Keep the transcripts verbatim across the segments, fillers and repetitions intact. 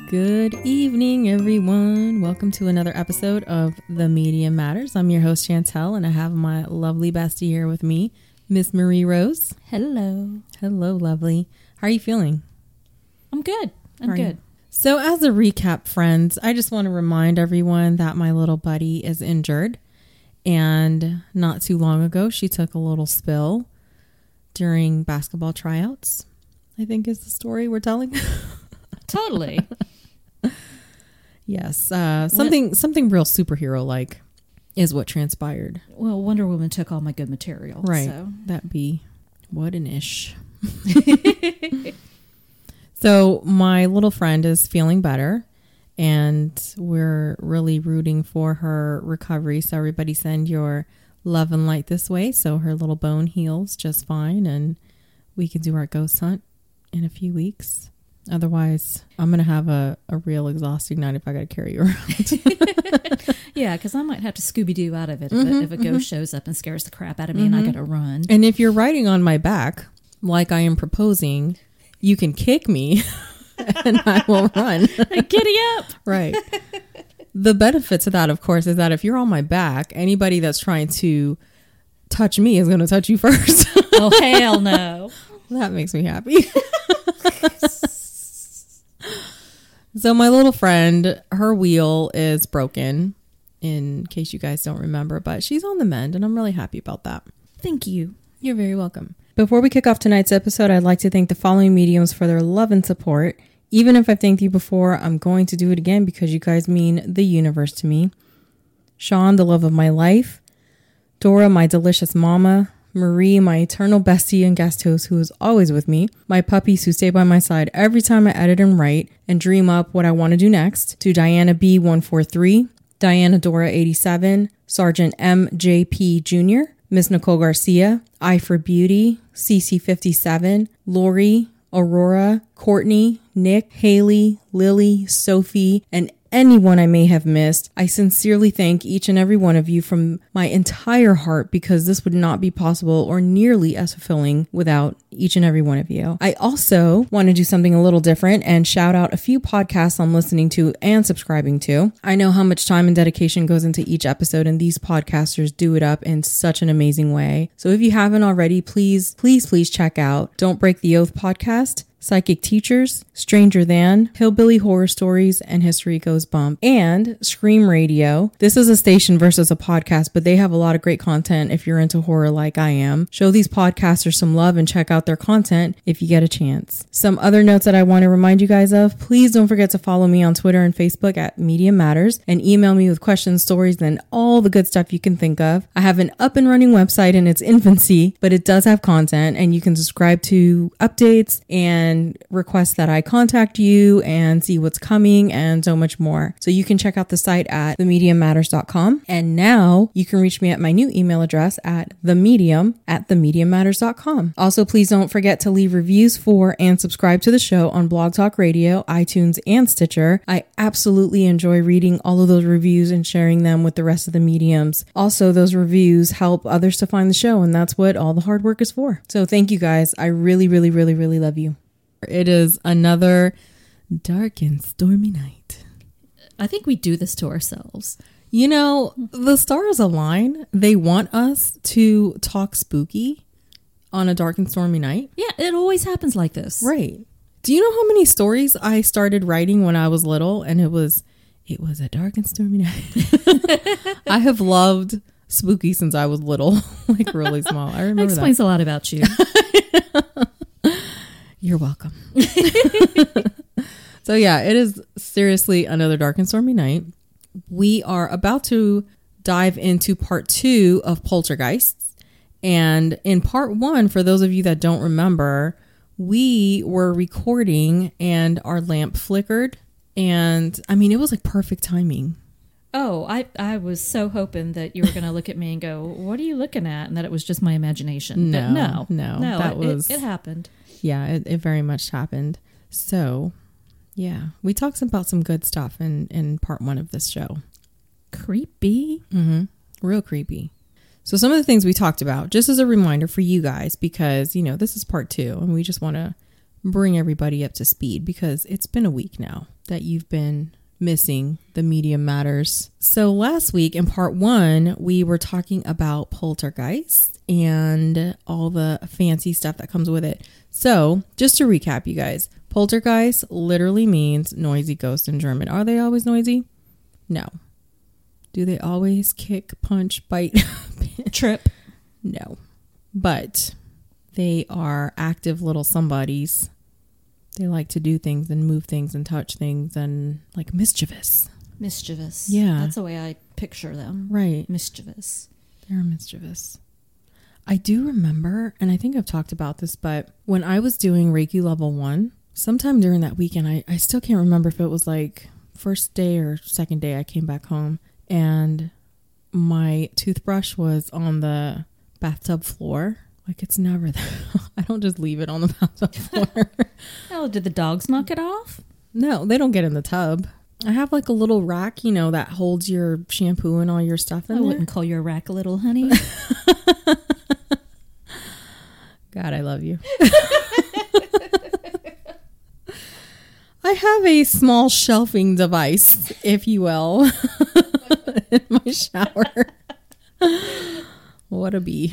Good evening, everyone. Welcome to another episode of The Media Matters. I'm your host, Chantel, and I have my lovely bestie here with me, Miss Marie Rose. Hello. Hello, lovely. How are you feeling? I'm good. I'm Are good. you? So as a recap, friends, I just want to remind everyone that my little buddy is injured. And not too long ago, she took a little spill during basketball tryouts, I think is the story we're telling. Totally. Yes. Uh, something something real superhero-like is what transpired. Well, Wonder Woman took all my good material. Right. So. That'd be what an ish. So my little friend is feeling better, and we're really rooting for her recovery. So everybody send your love and light this way so her little bone heals just fine, and we can do our ghost hunt in a few weeks. Otherwise, I'm going to have a, a real exhausting night if I got to carry you around. Yeah, because I might have to Scooby-Doo out of it if, Mm-hmm, a, if a ghost mm-hmm. shows up and scares the crap out of me Mm-hmm. and I got to run. And if you're riding on my back, like I am proposing, you can kick me and I will run. Giddy up! Right. The benefit to that, of course, is that if you're on my back, anybody that's trying to touch me is going to touch you first. Oh, hell no. That makes me happy. So my little friend, her wheel is broken, in case you guys don't remember, but she's on the mend, and I'm really happy about that. Thank you. You're very welcome. Before we kick off tonight's episode, I'd like to thank the following mediums for their love and support. Even if I've thanked you before, I'm going to do it again because you guys mean the universe to me. Sean, the love of my life. Dora, my delicious mama. Marie, my eternal bestie and guest host who is always with me. My puppies who stay by my side every time I edit and write and dream up what I want to do next. To Diana B one four three, Diana Dora eighty-seven, Sergeant M J P Junior, Miss Nicole Garcia, I for Beauty, C C fifty-seven, Lori, Aurora, Courtney, Nick, Haley, Lily, Sophie, and anyone I may have missed. I sincerely thank each and every one of you from my entire heart because this would not be possible or nearly as fulfilling without each and every one of you. I also want to do something a little different and shout out a few podcasts I'm listening to and subscribing to. I know how much time and dedication goes into each episode, and these podcasters do it up in such an amazing way. So if you haven't already, please, please, please check out Don't Break the Oath podcast, Psychic Teachers, Stranger Than, Hillbilly Horror Stories, and History Goes Bump, and Scream Radio. This is a station versus a podcast, but they have a lot of great content if you're into horror like I am. Show these podcasters some love and check out their content if you get a chance. Some other notes that I want to remind you guys of, please don't forget to follow me on Twitter and Facebook at Media Matters and email me with questions, stories, and all the good stuff you can think of. I have an up and running website in its infancy, but it does have content, and you can subscribe to updates and and request that I contact you and see what's coming and so much more. So you can check out the site at the medium matters dot com. And now you can reach me at my new email address at themedium at the medium matters dot com. Also, please don't forget to leave reviews for and subscribe to the show on Blog Talk Radio, iTunes, and Stitcher. I absolutely enjoy reading all of those reviews and sharing them with the rest of the mediums. Also, those reviews help others to find the show, and that's what all the hard work is for. So thank you guys. I really, really, really, really love you. It is another dark and stormy night. I think we do this to ourselves. You know, the stars align. They want us to talk spooky on a dark and stormy night. Yeah, it always happens like this. Right. Do you know how many stories I started writing when I was little? And it was, it was a dark and stormy night. I have loved spooky since I was little, like really small. I remember that explains that. a lot about you. You're welcome. So yeah, it is seriously another dark and stormy night. We are about to dive into part two of Poltergeists. And in part one, for those of you that don't remember, we were recording and our lamp flickered. And I mean, it was like perfect timing. Oh, I, I was so hoping that you were going to look at me and go, what are you looking at? And that it was just my imagination. No, but no, no, no, that it, was, it, it happened. Yeah, it, it very much happened. So, yeah, we talked about some good stuff in, in part one of this show. Creepy. Mm-hmm. Real creepy. So some of the things we talked about, just as a reminder for you guys, because, you know, this is part two and we just want to bring everybody up to speed because it's been a week now that you've been missing the Media Matters. So last week in part one, we were talking about Poltergeist and all the fancy stuff that comes with it. So just to recap, you guys, Poltergeist literally means noisy ghost in German. Are they always noisy? No. Do they always kick, punch, bite, trip? No. But they are active little somebodies. They like to do things and move things and touch things and like mischievous. Mischievous. Yeah. That's the way I picture them. Right. Mischievous. They're mischievous. I do remember, and I think I've talked about this, but when I was doing Reiki level one, sometime during that weekend, I, I still can't remember if it was like first day or second day I came back home and my toothbrush was on the bathtub floor. Like it's never there. I don't just leave it on the bathtub floor. Oh, did the dogs knock it off? No, they don't get in the tub. I have like a little rack, you know, that holds your shampoo and all your stuff in I there. wouldn't call your rack a little, honey. God, I love you. I have a small shelving device, if you will, in my shower. What a bee.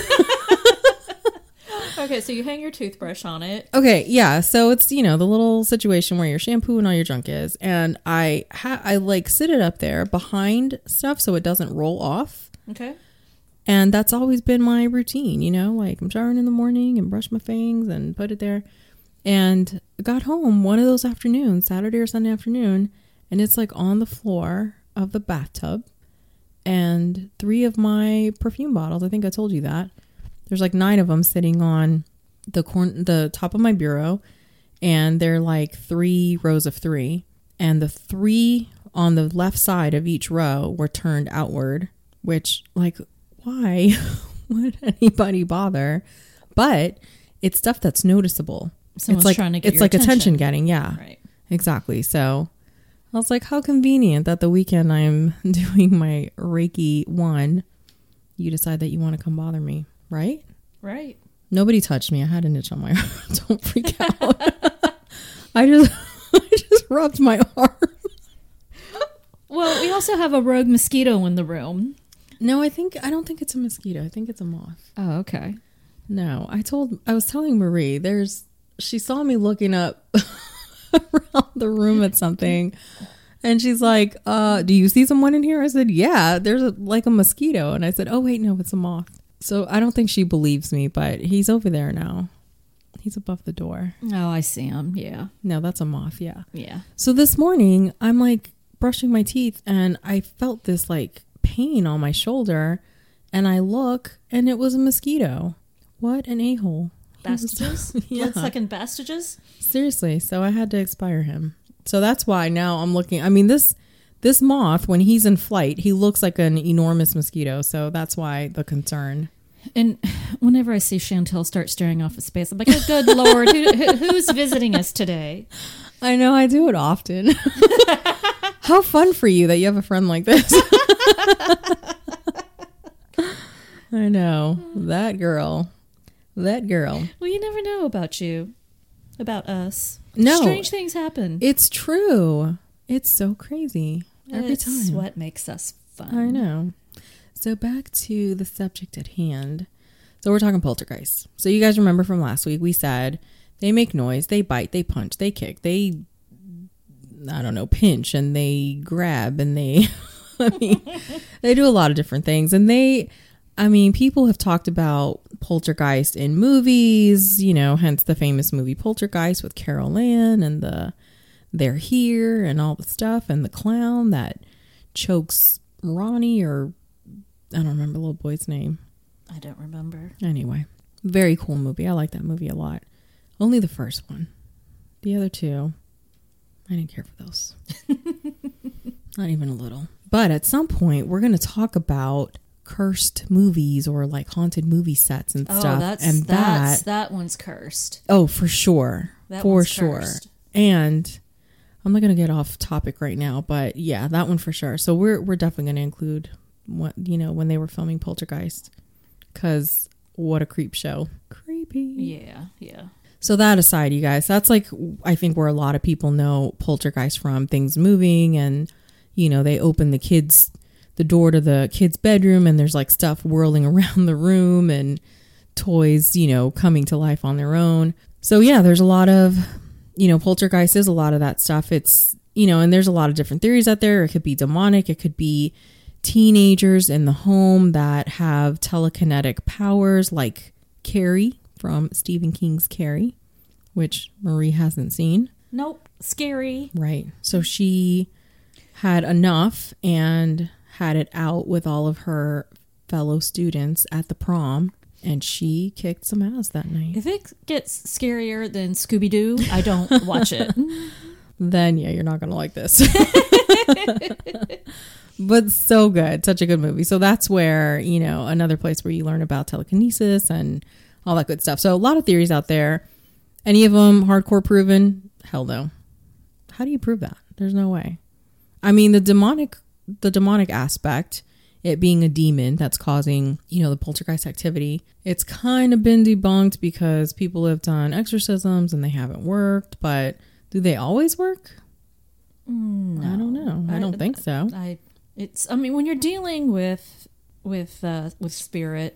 Okay, so you hang your toothbrush on it. Okay, yeah. So it's, you know, the little situation where your shampoo and all your junk is. And I ha- I like sit it up there behind stuff so it doesn't roll off. Okay. And that's always been my routine, you know, like I'm showering in the morning and brush my fangs and put it there. And got home one of those afternoons, Saturday or Sunday afternoon, and it's like on the floor of the bathtub. And three of my perfume bottles, I think I told you that. There's like nine of them sitting on the corn, the top of my bureau, and they're like three rows of three. And the three on the left side of each row were turned outward, which, like, why would anybody bother? But it's stuff that's noticeable. Someone's it's like trying to get it's your like attention. attention getting, yeah, right. Exactly. So I was like, how convenient that the weekend I'm doing my Reiki one, you decide that you want to come bother me. Right? Right. Nobody touched me. I had an itch on my arm. Don't freak out. I just I just rubbed my arm. Well, we also have a rogue mosquito in the room. No, I think I don't think it's a mosquito. I think it's a moth. Oh, okay. No, I told I was telling Marie, there's she saw me looking up around the room at something. And she's like, uh, do you see someone in here? I said, yeah, there's a, like a mosquito. And I said, oh, wait, no, it's a moth. So I don't think she believes me, but he's over there now. He's above the door. Oh, I see him. Yeah. No, that's a moth. Yeah. Yeah. So this morning I'm like brushing my teeth and I felt this like pain on my shoulder and I look and it was a mosquito. What an a-hole. Bastages? Yeah. Blood-sucking bastages? Seriously. So I had to expire him. So that's why now I'm looking. I mean, this this moth, when he's in flight, he looks like an enormous mosquito. So that's why the concern. And whenever I see Chantel start staring off at space, I'm like, oh, good Lord, who, who, who's visiting us today? I know, I do it often. How fun for you that you have a friend like this. I know. That girl. That girl. Well, you never know about you. About us. No. Strange things happen. It's true. It's so crazy. Every it's time. what makes us fun. I know. So back to the subject at hand. So we're talking poltergeists. So you guys remember from last week, we said they make noise, they bite, they punch, they kick, they, I don't know, pinch, and they grab, and they, I mean, they do a lot of different things. And they, I mean, people have talked about poltergeist in movies, you know, hence the famous movie Poltergeist with Carol Ann and the They're Here and all the stuff, and the clown that chokes Ronnie, or I don't remember the little boy's name. I don't remember. Anyway, very cool movie. I like that movie a lot. Only the first one. The other two, I didn't care for those. Not even a little. But at some point, we're going to talk about cursed movies or like haunted movie sets and Oh, stuff. that's, and that's, that, that one's cursed. oh, for sure. That for one's sure. cursed. And I'm not going to get off topic right now, but yeah, that one for sure. So we're we're definitely going to include what, you know, when they were filming Poltergeist, because what a creep show. Creepy. Yeah, yeah. So that aside, you guys, that's like, I think where a lot of people know poltergeist from, things moving and, you know, they open the kids, the door to the kid's bedroom and there's like stuff whirling around the room and toys, you know, coming to life on their own. So yeah, there's a lot of, you know, poltergeist is a lot of that stuff. It's, you know, and there's a lot of different theories out there. It could be demonic. It could be teenagers in the home that have telekinetic powers like Carrie from Stephen King's Carrie, which Marie hasn't seen. Nope. Scary. Right. So she had enough and had it out with all of her fellow students at the prom, and she kicked some ass that night. If it gets scarier than Scooby-Doo, I don't watch it. Then, yeah, you're not going to like this. But so good. Such a good movie. So that's where, you know, another place where you learn about telekinesis and all that good stuff. So a lot of theories out there. Any of them hardcore proven? Hell no. How do you prove that? There's no way. I mean, the demonic, the demonic aspect, it being a demon that's causing, you know, the poltergeist activity, it's kind of been debunked because people have done exorcisms and they haven't worked. But do they always work? No. I don't know. I, I don't think so. I, it's, I mean, when you're dealing with, with, uh, with spirit,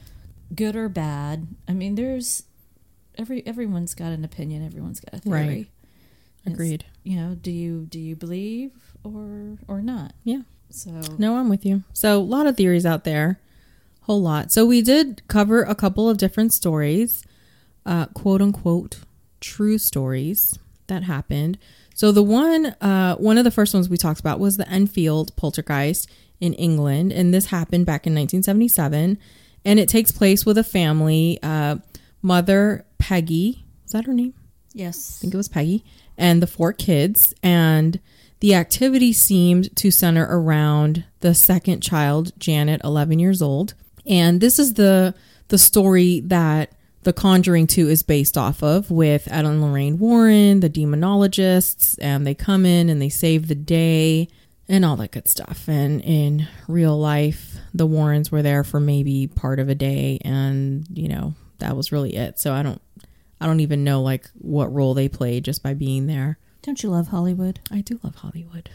good or bad, I mean, there's every, everyone's got an opinion. Everyone's got a theory. Right. Agreed. It's, you know, do you, do you believe or, or not? Yeah. So, no, I'm with you. So a lot of theories out there, whole lot. So we did cover a couple of different stories, uh, quote unquote, true stories that happened. So the one, uh, one of the first ones we talked about was the Enfield poltergeist in England. And this happened back in nineteen seventy-seven. And it takes place with a family, uh, mother Peggy, is that her name? yes. I think it was Peggy, and the four kids. And the activity seemed to center around the second child, Janet, eleven years old. And this is the the story that The Conjuring two is based off of, with Ed and Lorraine Warren, the demonologists, and they come in and they save the day and all that good stuff. And in real life, the Warrens were there for maybe part of a day, and, you know, that was really it. So I don't I don't even know like what role they played just by being there. Don't you love Hollywood? I do love Hollywood.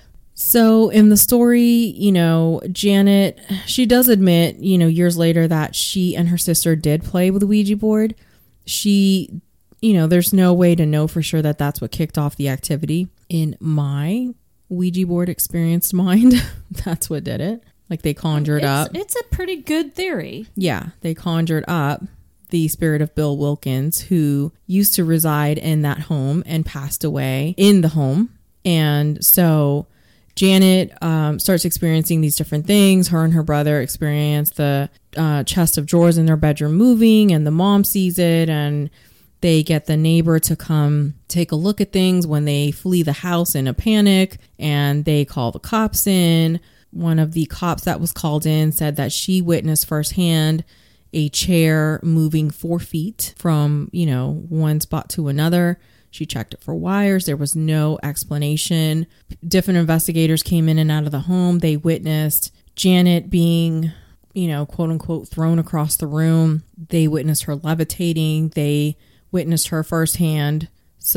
So in the story, you know, Janet, she does admit, you know, years later that she and her sister did play with the Ouija board. She, you know, there's no way to know for sure that that's what kicked off the activity. In my Ouija board experienced mind, that's what did it. Like they conjured it's, up. It's a pretty good theory. Yeah, they conjured up the spirit of Bill Wilkins, who used to reside in that home and passed away in the home. And so Janet um, starts experiencing these different things. Her and her brother experience the uh, chest of drawers in their bedroom moving, and the mom sees it, and they get the neighbor to come take a look at things when they flee the house in a panic, and they call the cops in. One of the cops that was called in said that she witnessed firsthand a chair moving four feet from, you know, one spot to another. She checked it for wires. There was no explanation. Different investigators came in and out of the home. They witnessed Janet being, you know, quote unquote, thrown across the room. They witnessed her levitating. They witnessed her firsthand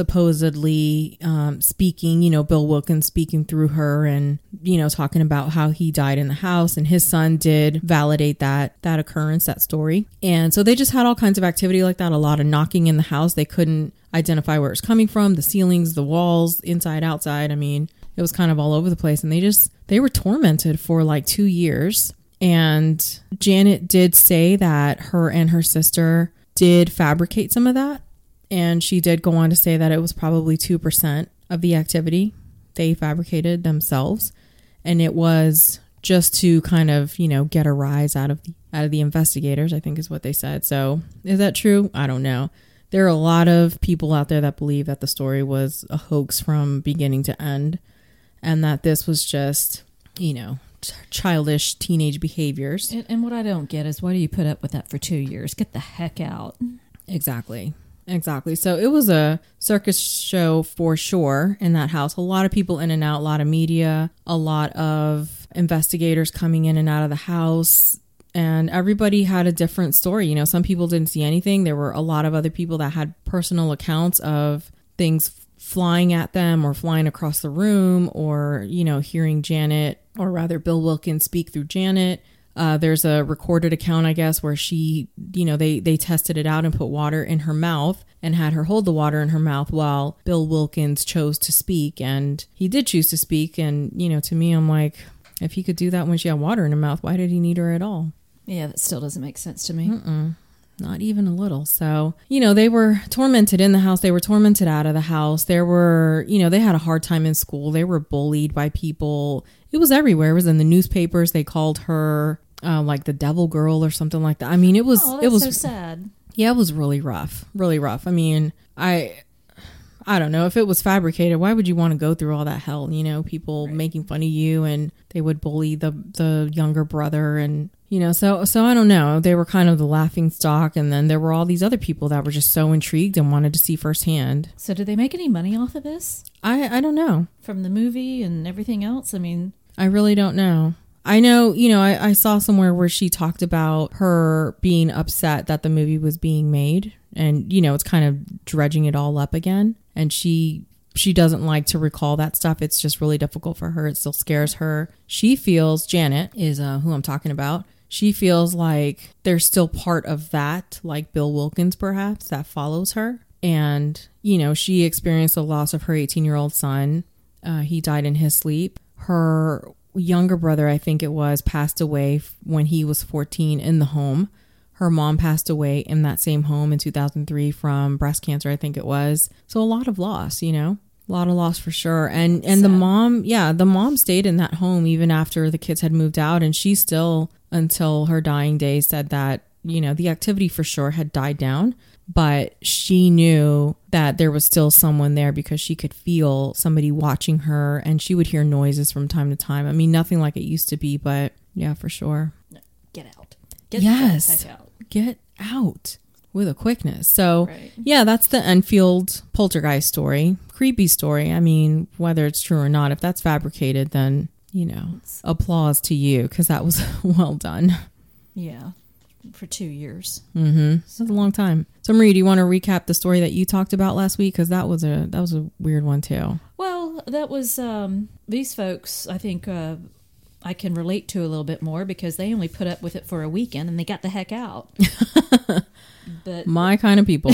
supposedly um, speaking, you know, Bill Wilkins speaking through her and, you know, talking about how he died in the house, and his son did validate that, that occurrence, that story. And so they just had all kinds of activity like that, a lot of knocking in the house. They couldn't identify where it's coming from, the ceilings, the walls, inside, outside. I mean, it was kind of all over the place, and they just, they were tormented for like two years. And Janet did say that her and her sister did fabricate some of that. And she did go on to say that it was probably two percent of the activity they fabricated themselves. And it was just to kind of, you know, get a rise out of the, out of the investigators, I think is what they said. So is that true? I don't know. There are a lot of people out there that believe that the story was a hoax from beginning to end, and that this was just, you know, t- childish teenage behaviors. And, and what I don't get is, why do you put up with that for two years? Get the heck out. Exactly. Exactly. So it was a circus show for sure in that house. A lot of people in and out, a lot of media, a lot of investigators coming in and out of the house. And everybody had a different story. You know, some people didn't see anything. There were a lot of other people that had personal accounts of things flying at them or flying across the room, or, you know, hearing Janet, or rather Bill Wilkins, speak through Janet. Uh, there's a recorded account, I guess, where she, you know, they, they tested it out and put water in her mouth and had her hold the water in her mouth while Bill Wilkins chose to speak. And he did choose to speak. And, you know, to me, I'm like, if he could do that when she had water in her mouth, why did he need her at all? Yeah, that still doesn't make sense to me. Mm-mm. Not even a little. So, you know, they were tormented in the house. They were tormented out of the house. There were, you know, they had a hard time in school. They were bullied by people. It was everywhere. It was in the newspapers. They called her uh, like the devil girl or something like that. I mean, it was, oh, that's it was so sad. Yeah, it was really rough, really rough. I mean, I, I don't know if it was fabricated. Why would you want to go through all that hell? You know, people right. making fun of you, and they would bully the, the younger brother, and, you know, so, so I don't know. They were kind of the laughing stock. And then there were all these other people that were just so intrigued and wanted to see firsthand. So did they make any money off of this? I, I don't know. From the movie and everything else? I mean, I really don't know. I know, you know, I, I saw somewhere where she talked about her being upset that the movie was being made. And, you know, it's kind of dredging it all up again. And she she doesn't like to recall that stuff. It's just really difficult for her. It still scares her. She feels, Janet is uh, who I'm talking about. She feels like there's still part of that, like Bill Wilkins, perhaps, that follows her. And, you know, she experienced the loss of her eighteen-year-old son. Uh, he died in his sleep. Her younger brother, I think it was, passed away when he was fourteen in the home. Her mom passed away in that same home in two thousand three from breast cancer, I think it was. So a lot of loss, you know, a lot of loss for sure. And and Sad. the mom, yeah, the mom stayed in that home even after the kids had moved out. And she still, until her dying day, said that, you know, the activity for sure had died down. But she knew that there was still someone there because she could feel somebody watching her, and she would hear noises from time to time. I mean, nothing like it used to be, but yeah, for sure. Get out. Get yes. the heck out. Get out with a quickness. So right. yeah, that's the Enfield poltergeist story. Creepy story. I mean, whether it's true or not, if that's fabricated, then, you know, it's, applause to you, because that was well done. Yeah. For two years. Mm-hmm. So. That's a long time. So Marie, do you want to recap the story that you talked about last week? Because that was a that was a weird one too. Well, that was um, these folks. I think uh, I can relate to a little bit more because they only put up with it for a weekend and they got the heck out. But my kind of people.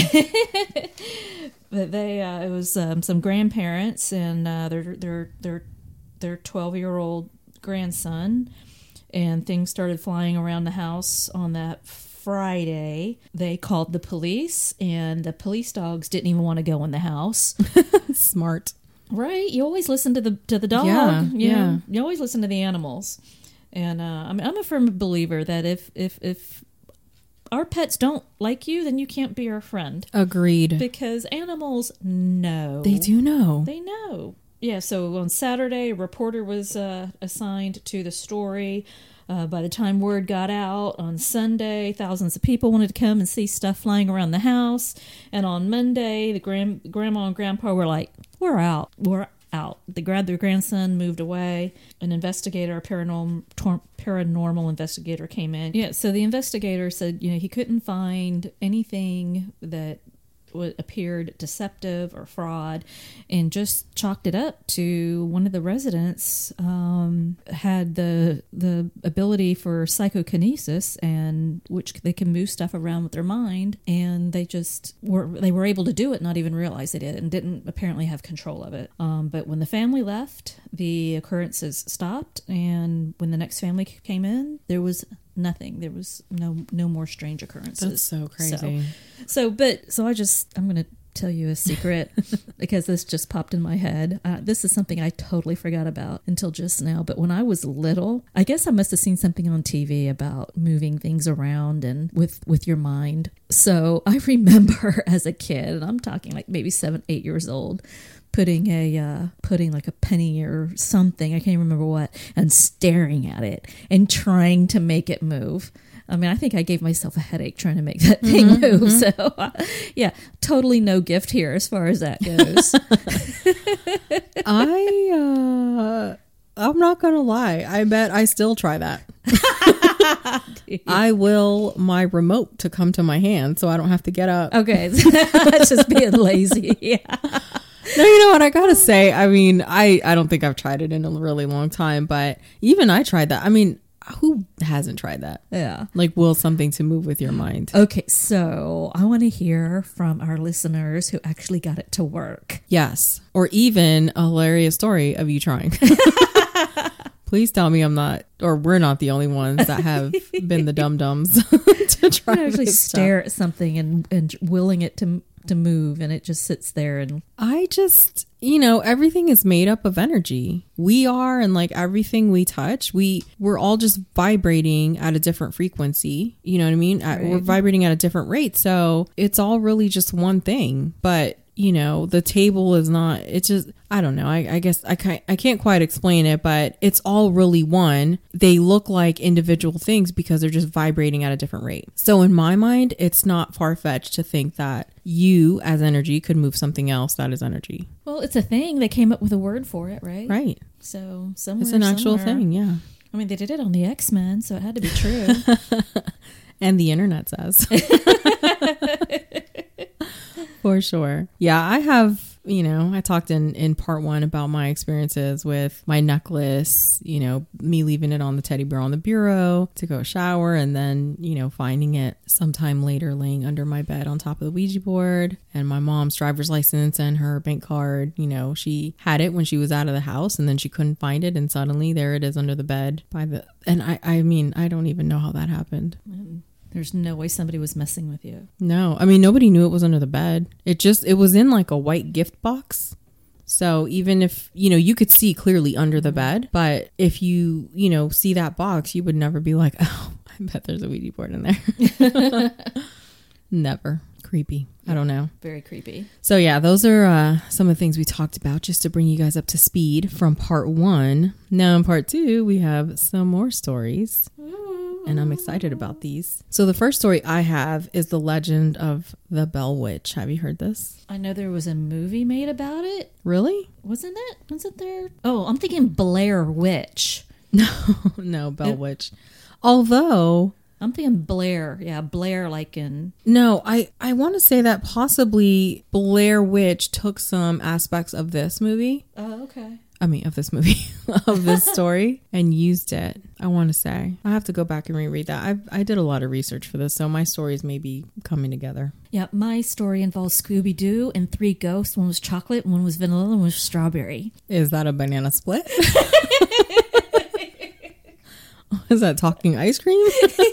But they uh, it was um, some grandparents and uh, their their their their twelve year old grandson. And things started flying around the house on that Friday. They called the police, and the police dogs didn't even want to go in the house. Smart. Right? You always listen to the to the dog. Yeah, you yeah. know? You always listen to the animals. And uh, I'm, I'm a firm believer that if, if, if our pets don't like you, then you can't be our friend. Agreed. Because animals know. They do know. They know. Yeah, so on Saturday, a reporter was uh, assigned to the story. Uh, by the time word got out on Sunday, thousands of people wanted to come and see stuff flying around the house. And on Monday, the grand, grandma and grandpa were like, we're out. We're out. They grabbed their grandson, moved away. An investigator, a paranormal, tor- paranormal investigator came in. Yeah, so the investigator said, you know, he couldn't find anything that appeared deceptive or fraud, and just chalked it up to one of the residents um, had the the ability for psychokinesis, and which they can move stuff around with their mind, and they just were they were able to do it, not even realize they did, and didn't apparently have control of it. Um, but when the family left, the occurrences stopped, and when the next family came in, there was nothing. There was no no more strange occurrences. That's so crazy. So, so but so I just I'm gonna tell you a secret because this just popped in my head. Uh, this is something I totally forgot about until just now. But when I was little, I guess I must have seen something on T V about moving things around and with with your mind. So I remember as a kid, and I'm talking like maybe seven, eight years old, putting a uh, putting like a penny or something, I can't remember what, and staring at it and trying to make it move. I mean, I think I gave myself a headache trying to make that thing mm-hmm, move. Mm-hmm. So, uh, yeah, totally no gift here as far as that goes. I, uh, I'm not going to lie. I bet I still try that. I will my remote to come to my hand so I don't have to get up. Okay. That's just being lazy. Yeah. No, you know what? I gotta say, I mean, I, I don't think I've tried it in a really long time, but even I tried that. I mean, who hasn't tried that? Yeah. Like, will something to move with your mind. Okay, so I want to hear from our listeners who actually got it to work. Yes. Or even a hilarious story of you trying. Please tell me I'm not, or we're not the only ones that have been the dum-dums to try I actually this stare stuff. at something and, and willing it to to move, and it just sits there. And I just, you know, everything is made up of energy. We are, and like everything we touch, we we're all just vibrating at a different frequency. You know what I mean? At, Right. We're vibrating at a different rate, so it's all really just one thing. But you know, the table is not. It's just, I don't know. I, I guess I can't. I can't quite explain it, but it's all really one. They look like individual things because they're just vibrating at a different rate. So in my mind, it's not far fetched to think that you, as energy, could move something else that is energy. well, it's a thing. They came up with a word for it, right? Right. So somewhere, It's an actual somewhere- thing. Yeah. I mean, they did it on the X-Men, so it had to be true. And the internet says. For sure. Yeah, I have, you know, I talked in, in part one about my experiences with my necklace, you know, me leaving it on the teddy bear on the bureau to go shower and then, you know, finding it sometime later laying under my bed on top of the Ouija board, and my mom's driver's license and her bank card. You know, she had it when she was out of the house and then she couldn't find it, and suddenly there it is under the bed by the, and I, I mean, I don't even know how that happened. And there's no way somebody was messing with you. No, I mean, nobody knew it was under the bed. It just, it was in like a white gift box. So even if, you know, you could see clearly under the bed, but if you, you know, see that box, you would never be like, oh, I bet there's a Ouija board in there. Never. Creepy. I don't know. Very creepy. So yeah, those are uh, some of the things we talked about just to bring you guys up to speed from part one. Now in part two, we have some more stories. And I'm excited about these. So the first story I have is the legend of the Bell Witch. Have you heard this? I know there was a movie made about it. Really? Wasn't it? Wasn't there? Oh, I'm thinking Blair Witch. No, no, Bell It- Witch. Although, I'm thinking Blair. Yeah, Blair like in... no, I, I want to say that possibly Blair Witch took some aspects of this movie. Oh, okay. I mean, of this movie, of this story, and used it. I want to say. I have to go back and reread that. I I did a lot of research for this, so my stories may be coming together. Yeah, my story involves Scooby-Doo and three ghosts. One was chocolate, one was vanilla, and one was strawberry. Is that a banana split? Is that talking ice cream?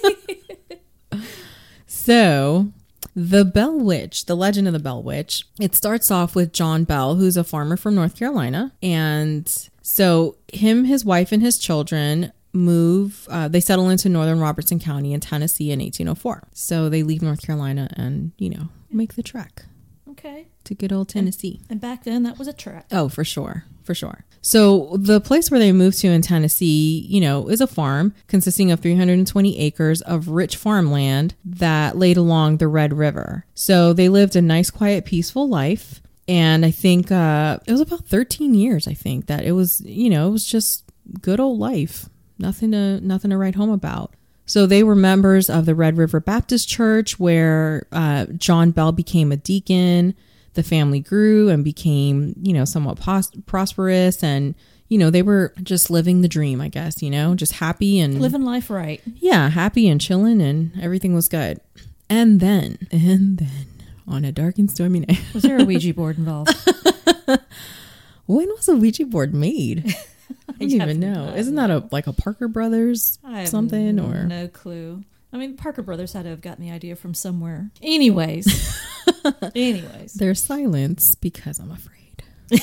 So, the Bell Witch, the legend of the Bell Witch, it starts off with John Bell, who's a farmer from North Carolina. And so him, his wife, and his children move, uh, they settle into northern Robertson County in Tennessee in eighteen oh four. So they leave North Carolina and, you know, make the trek Okay. to good old Tennessee. And back then, that was a trek. Oh, for sure. For sure. So the place where they moved to in Tennessee, you know, is a farm consisting of three hundred twenty acres of rich farmland that laid along the Red River. So they lived a nice, quiet, peaceful life. And I think uh, it was about thirteen years, I think, that it was, you know, it was just good old life. Nothing to, nothing to write home about. So they were members of the Red River Baptist Church, where uh, John Bell became a deacon. The family grew and became, you know, somewhat pos- prosperous, and, you know, they were just living the dream, I guess, you know, just happy and Living life right. yeah, happy and chilling, and everything was good. And then, and then on a dark and stormy night, Was there a Ouija board involved? when was a Ouija board made? I don't I even have know. no Isn't that a like a Parker Brothers I have something or no clue. I mean, Parker Brothers had to have gotten the idea from somewhere. Anyways. Anyways. there's silence because I'm afraid.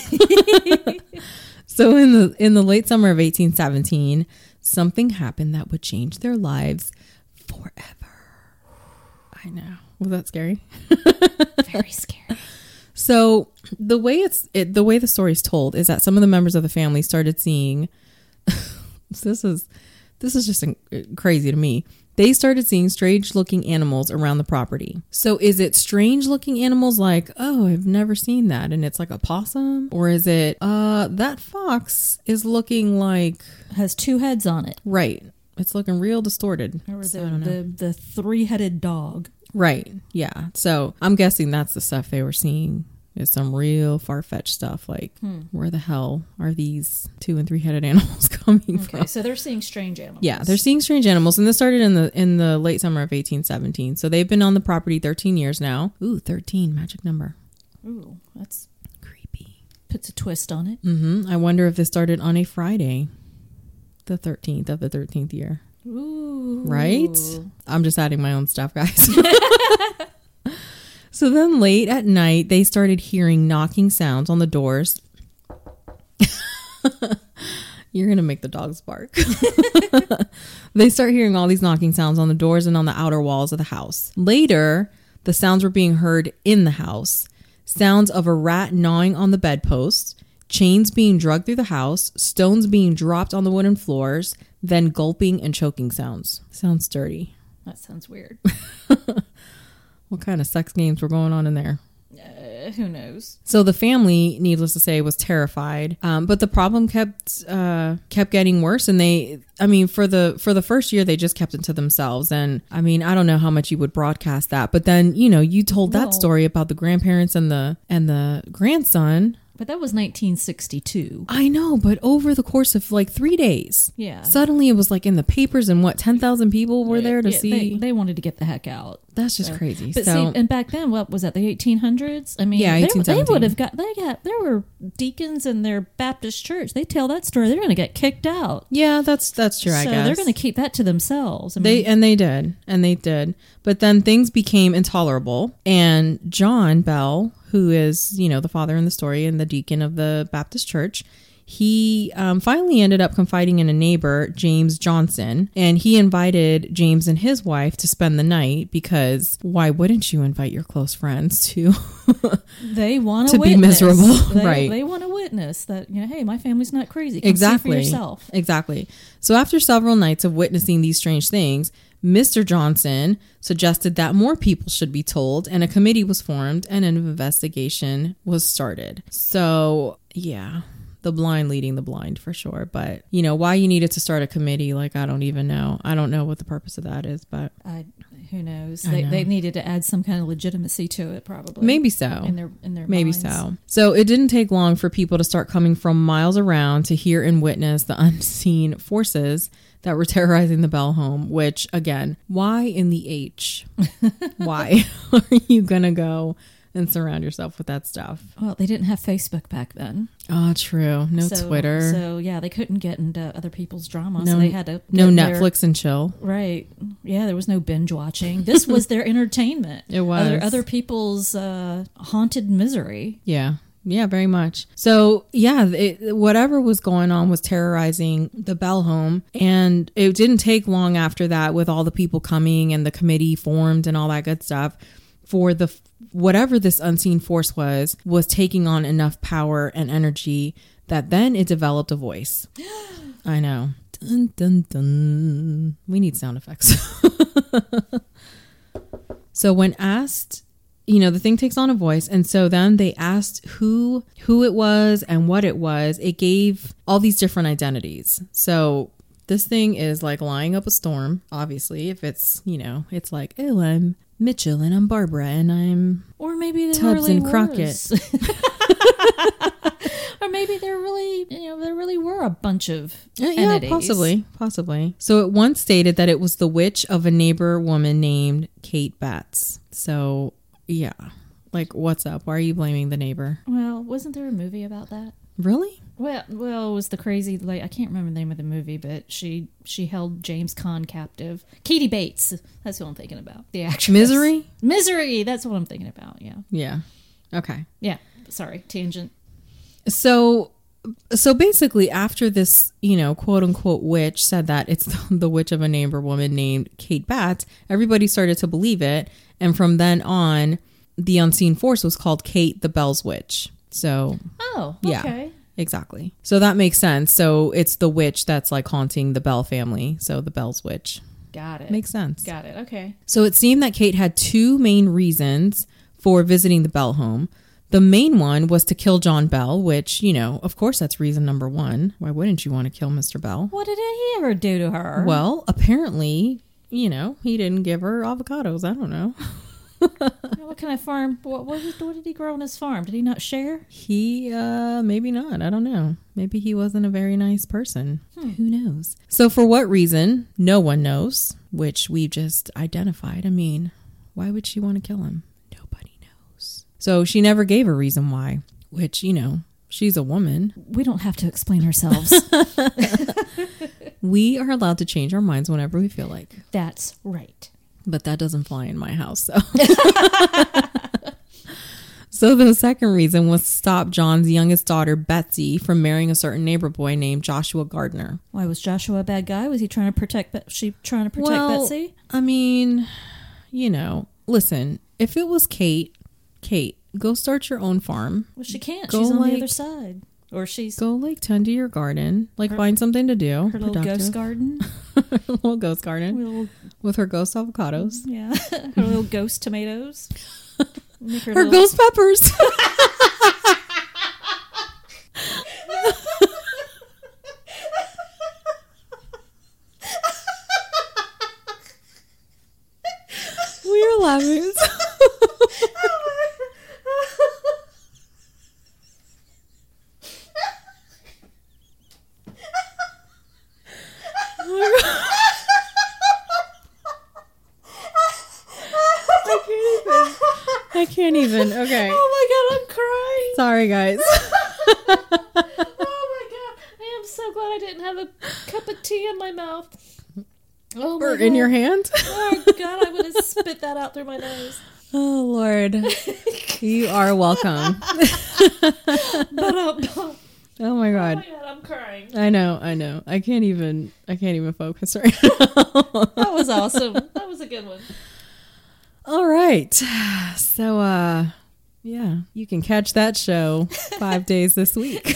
So in the in the late summer of eighteen seventeen, something happened that would change their lives forever. I know. Was that scary? Very scary. So the way it's it, the way the story's told is that some of the members of the family started seeing this is this is just crazy to me. They started seeing strange looking animals around the property. So is it strange looking animals like, oh, I've never seen that, and it's like a possum? Or is it, uh, that fox is looking like, Has two heads on it. right, it's looking real distorted. Or So, the, I don't know. the, the three-headed dog. Right. Yeah. So I'm guessing that's the stuff they were seeing. Is some real far-fetched stuff like Hmm. where the hell are these two and three-headed animals coming Okay, from? so they're seeing strange animals. Yeah, they're seeing strange animals, and this started in the in the late summer of eighteen seventeen. So they've been on the property thirteen years now. Ooh, thirteen, magic number. Ooh, that's Creepy. puts a twist on it. Mm-hmm. I wonder if this started on a Friday, the thirteenth of the thirteenth year. Ooh. Right? I'm just adding my own stuff, guys. So then late at night, they started hearing knocking sounds on the doors. You're going to make the dogs bark. They start hearing all these knocking sounds on the doors and on the outer walls of the house. Later, the sounds were being heard in the house. Sounds of a rat gnawing on the bedposts, chains being dragged through the house, stones being dropped on the wooden floors, then gulping and choking sounds. Sounds dirty. That sounds weird. What kind of sex games were going on in there? Uh, who knows? So the family, needless to say, was terrified. Um, but the problem kept uh, kept getting worse, and they, I mean, for the for the first year, they just kept it to themselves. And I mean, I don't know how much you would broadcast that, but then you know, you told that Well- story about the grandparents and the and the grandson. But that was nineteen sixty-two. I know, but over the course of like three days, Yeah. suddenly it was like in the papers, and what ten thousand people were there to Yeah, see. They, they wanted to get the heck out. That's just So- crazy. But so see, and back then, what was that? The eighteen hundreds. I mean, Yeah, they, eighteen they seventeen. would have got. They got. There were deacons in their Baptist church. They tell that story, they're going to get kicked out. yeah, that's that's true. I so guess they're going to keep that to themselves. I mean, They and they did, and they did. But then things became intolerable, and John Bell, who is, you know, the father in the story and the deacon of the Baptist church, he um, finally ended up confiding in a neighbor, James Johnson, and he invited James and his wife to spend the night because why wouldn't you invite your close friends to? they want to be witness. miserable, They, right. They want to witness that, you know, hey, my family's not crazy. Come Exactly. see for yourself. Exactly. So after several nights of witnessing these strange things, Mister Johnson suggested that more people should be told, and a committee was formed and an investigation was started. So, yeah, the blind leading the blind for sure. But, you know, why you needed to start a committee, like, I don't even know. I don't know what the purpose of that is, but I, who knows? I They, know. they needed to add some kind of legitimacy to it, probably. maybe so. in their in their Maybe minds. so. So it didn't take long for people to start coming from miles around to hear and witness the unseen forces that were terrorizing the Bell home, which, again, why in the H? Why are you going to go and surround yourself with that stuff? Well, they didn't have Facebook back then. Oh, true. No so, Twitter. So yeah, they couldn't get into other people's drama. No- so they had to no get their- Netflix and chill. Right. Yeah, there was no binge watching. This was their entertainment. It was. Other, other people's uh, haunted misery. Yeah. Yeah, very much. So, yeah, it, whatever was going on was terrorizing the Bell home. And it didn't take long after that, with all the people coming and the committee formed and all that good stuff, for the whatever this unseen force was, was taking on enough power and energy that then it developed a voice. I know. Dun, dun, dun. We need sound effects. So when asked, you know, the thing takes on a voice. And so then they asked who who it was and what it was. It gave all these different identities. So this thing is like lying up a storm, obviously. If it's, you know, it's like, oh, I'm Mitchell and I'm Barbara and I'm Or maybe there Tubbs really and Crockett. was. Or maybe there really, you know, there really were a bunch of Uh, yeah, entities. possibly, possibly. So it once stated that it was the witch of a neighbor woman named Kate Batts. So yeah, like, what's up? Why are you blaming the neighbor? Well, wasn't there a movie about that? Really? Well, well, it was the crazy, like, I can't remember the name of the movie, but she she held James Caan captive. Katie Bates, that's what I'm thinking about. The actress. Misery? Misery, that's what I'm thinking about. Yeah, Yeah. Okay. yeah. Sorry, tangent. So, so basically, after this, you know, quote unquote witch said that it's the witch of a neighbor woman named Kate Batts, everybody started to believe it. And from then on, the unseen force was called Kate the Bell's Witch. So, Oh, Yeah. okay. exactly. So that makes sense. So it's the witch that's like haunting the Bell family. So the Bell's Witch. Got it. Makes sense. Got it. Okay. So it seemed that Kate had two main reasons for visiting the Bell home. The main one was to kill John Bell, which, you know, of course that's reason number one. Why wouldn't you want to kill Mister Bell? What did he ever do to her? Well, apparently, you know, he didn't give her avocados. I don't know. What kind of farm? What, what, did, what did he grow on his farm? Did he not share? He, uh, maybe not. I don't know. Maybe he wasn't a very nice person. Hmm. Who knows? So for what reason? No one knows, which we've just identified. I mean, why would she want to kill him? Nobody knows. So she never gave a reason why, which, you know, she's a woman. We don't have to explain ourselves. We are allowed to change our minds whenever we feel like. That's right. But that doesn't fly in my house. So, so the second reason was to stop John's youngest daughter, Betsy, from marrying a certain neighbor boy named Joshua Gardner. Why was Joshua a bad guy? Was he trying to protect? Be- she trying to protect well, Betsy? I mean, you know, listen. If it was Kate, Kate, go start your own farm. Well, she can't. Go She's on like, the other side, or she's go like tend to your garden, like her, find something to do. Her little productive. ghost garden. Her little ghost garden Little, with her ghost avocados. yeah, her little ghost tomatoes. Make Her, her little, ghost peppers. We are laughing. I can't even. Okay. Oh my god, I'm crying. Sorry, guys. Oh my god, I am so glad I didn't have a cup of tea in my mouth. Oh my Or god. in your hand? Oh god, I would have spit that out through my nose. Oh, Lord. You are welcome. But um, Oh my oh god. my god, I'm crying. I know, I know. I can't even I can't even focus right now. That was awesome. That was a good one. All right. So uh yeah, you can catch that show five days this week.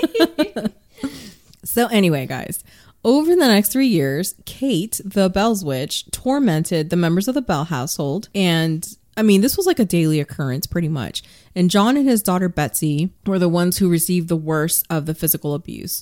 So anyway, guys, over the next three years, Kate, the Bell's witch, tormented the members of the Bell household. And I mean, this was like a daily occurrence pretty much. And John and his daughter Betsy were the ones who received the worst of the physical abuse.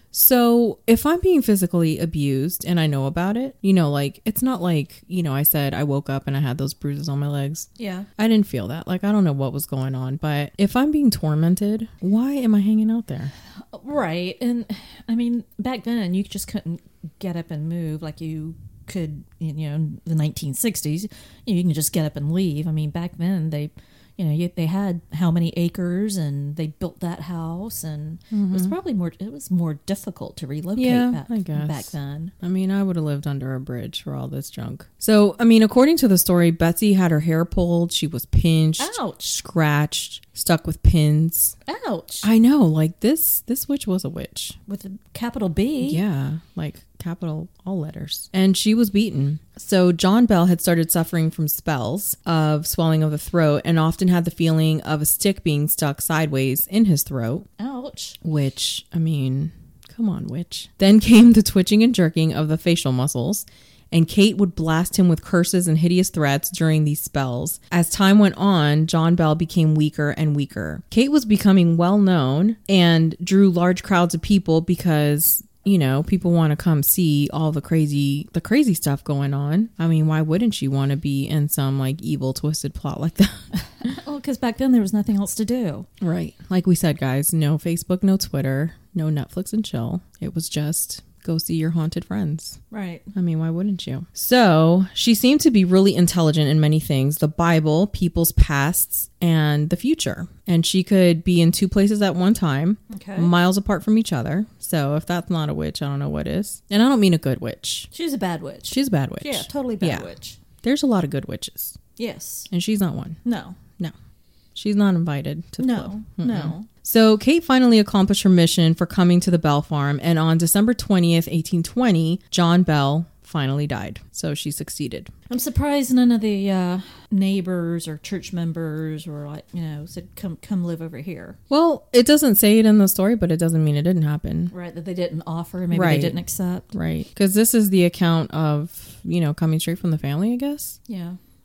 So if I'm being physically abused and I know about it, you know, like, it's not like, you know, I said I woke up and I had those bruises on my legs. Yeah. I didn't feel that. Like, I don't know what was going on. But if I'm being tormented, why am I hanging out there? Right. And I mean, back then you just couldn't get up and move like you could, you know, in the nineteen sixties. You can just get up and leave. I mean, back then they, you know, you, they had how many acres and they built that house, and mm-hmm. it was probably more, it was more difficult to relocate yeah, back, I guess. back then. I mean, I would have lived under a bridge for all this junk. So, I mean, according to the story, Betsy had her hair pulled. She was pinched, Ouch. scratched, stuck with pins. Ouch. I know, like this, this witch was a witch. With a capital B. Yeah, like capital all letters. And she was beaten. So John Bell had started suffering from spells of swelling of the throat and often had the feeling of a stick being stuck sideways in his throat. Ouch. Which, I mean, come on, witch. Then came the twitching and jerking of the facial muscles. And Kate would blast him with curses and hideous threats during these spells. As time went on, John Bell became weaker and weaker. Kate was becoming well known and drew large crowds of people because, you know, people want to come see all the crazy, the crazy stuff going on. I mean, why wouldn't you want to be in some like evil, twisted plot like that? Well, because back then there was nothing else to do. Right. Like we said, guys, no Facebook, no Twitter, no Netflix and chill. It was just go see your haunted friends. Right. I mean, why wouldn't you? So she seemed to be really intelligent in many things: the Bible, people's pasts, and the future. And she could be in two places at one time, okay, miles apart from each other. So if that's not a witch, I don't know what is. And I don't mean a good witch. She's a bad witch. She's a bad witch. Yeah, totally bad Yeah. witch. There's a lot of good witches. Yes. And she's not one. No. No. She's not invited to the No. club. No. So Kate finally accomplished her mission for coming to the Bell farm, and on December twentieth, eighteen twenty, John Bell finally died. So she succeeded. I'm surprised none of the uh, neighbors or church members were like, you know, said, come come live over here. Well, it doesn't say it in the story, but it doesn't mean it didn't happen. Right, that they didn't offer, maybe Right. they didn't accept. Right. Because this is the account of, you know, coming straight from the family, I guess. Yeah.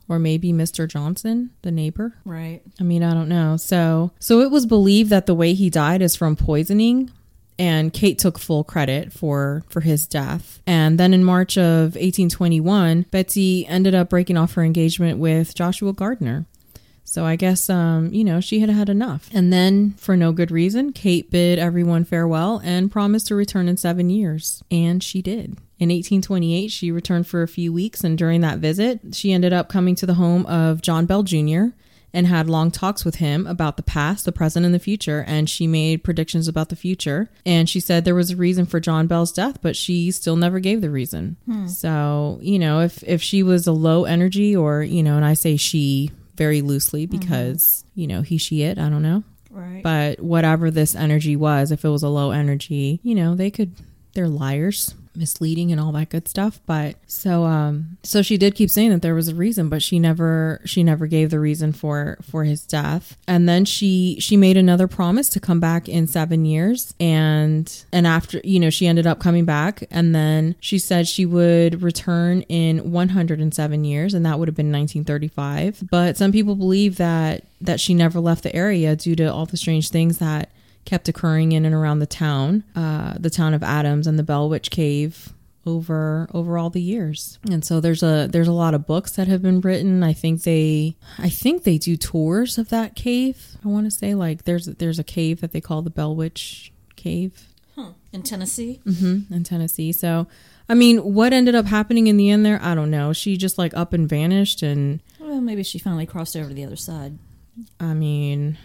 or maybe Mister Johnson, the neighbor. Right. I mean, I don't know. So, so it was believed that the way he died is from poisoning, and Kate took full credit for, for his death. And then in March of eighteen twenty-one, Betsy ended up breaking off her engagement with Joshua Gardner. So I guess, um, you know, she had had enough. And then, for no good reason, Kate bid everyone farewell and promised to return in seven years. And she did. In eighteen twenty-eight, she returned for a few weeks, and during that visit, she ended up coming to the home of John Bell Junior and had long talks with him about the past, the present, and the future. And she made predictions about the future. And she said there was a reason for John Bell's death, but she still never gave the reason. Hmm. So, you know, if, if she was a low energy, or, you know, and I say she very loosely because, mm-hmm. you know, he, she, it, I don't know. Right. But whatever this energy was, if it was a low energy, you know, they could, they're liars, misleading and all that good stuff. But so um so she did keep saying that there was a reason, but she never she never gave the reason for for his death. And then she she made another promise to come back in seven years, and and after, you know, she ended up coming back, and then she said she would return in one hundred seven years, and that would have been nineteen thirty-five. But some people believe that that she never left the area due to all the strange things that kept occurring in and around the town, uh, the town of Adams and the Bell Witch Cave over over all the years. And so there's a there's a lot of books that have been written. I think they I think they do tours of that cave. I want to say, like, there's there's a cave that they call the Bell Witch Cave. Huh. In Tennessee? Mm-hmm. In Tennessee. So, I mean, what ended up happening in the end there, I don't know. She just like up and vanished, and well, maybe she finally crossed over to the other side. I mean,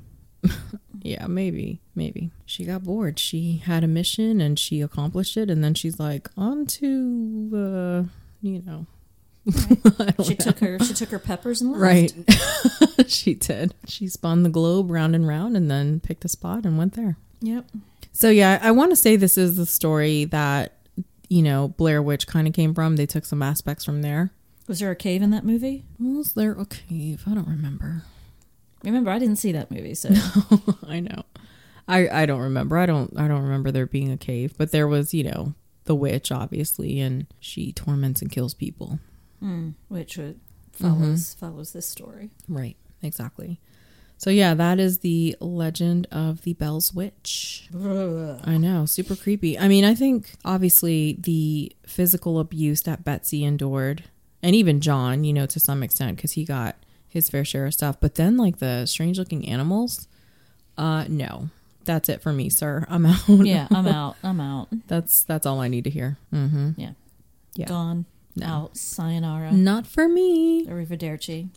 yeah, maybe, maybe. She got bored. She had a mission and she accomplished it. And then she's like, on to, uh, you know. Right. she know. took her She took her peppers and left. Right. She did. She spun the globe round and round and then picked a spot and went there. Yep. So, yeah, I want to say this is the story that, you know, Blair Witch kind of came from. They took some aspects from there. Was there a cave in that movie? Was there a cave? I don't remember. Remember, I didn't see that movie, so I know. I I don't remember. I don't I don't remember there being a cave, but there was, you know, the witch, obviously, and she torments and kills people. Mm, which would follows mm-hmm. follows this story. Right, exactly. So yeah, that is the legend of the Bell's Witch. Ugh. I know, super creepy. I mean, I think obviously the physical abuse that Betsy endured, and even John, you know, to some extent, because he got his fair share of stuff, but then like the strange looking animals, uh no, that's it for me, sir. I'm out. Yeah, I'm out. I'm out. That's that's all I need to hear. Mm-hmm. Yeah. Yeah. Gone. No. Out. Sayonara. Not for me. Arrivederci.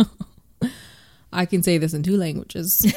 I can say this in two languages.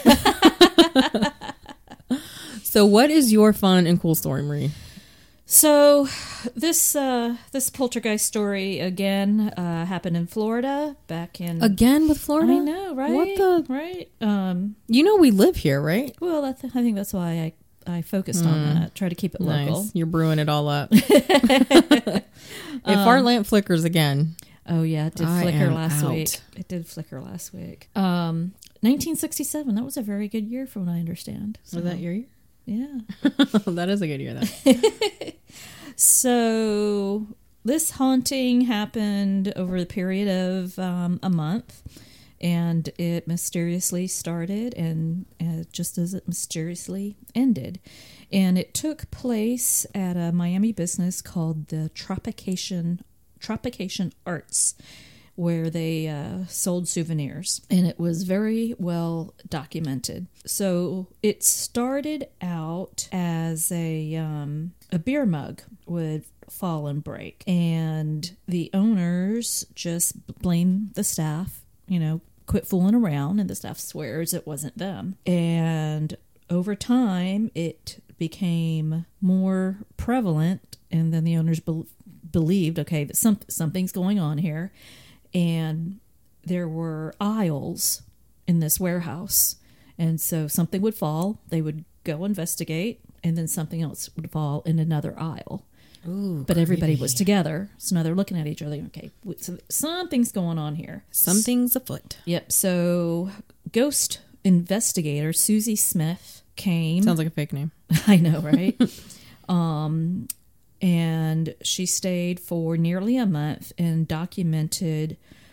So what is your fun and cool story, Marie? So this uh, this poltergeist story again uh, happened in Florida back in again with Florida. I know, right? What the right? Um, you know we live here, right? Well, that's, I think that's why I I focused mm. on that. Try to keep it nice. local. You're brewing it all up. If um, our lamp flickers again, oh yeah, it did I flicker am last out. week. It did flicker last week. Um, nineteen sixty-seven. That was a very good year, from what I understand. So, was that your year? Yeah. That is a good year, then. So this haunting happened over the period of um, a month, and it mysteriously started and uh, just as it mysteriously ended. And it took place at a Miami business called the Tropication Tropication Arts, where they uh, sold souvenirs, and it was very well documented. So it started out as a um, a beer mug would fall and break, and the owners just blamed the staff, you know, quit fooling around, and the staff swears it wasn't them. And over time, it became more prevalent, and then the owners be- believed, okay, that some, something's going on here. And there were aisles in this warehouse. And so something would fall, they would go investigate, and then something else would fall in another aisle. Ooh, but everybody creepy. was together. So now they're looking at each other. Okay, so something's going on here. Something's afoot. Yep. So ghost investigator Susie Smith came. Sounds like a fake name. I know, right? um, and she stayed for nearly a month and documented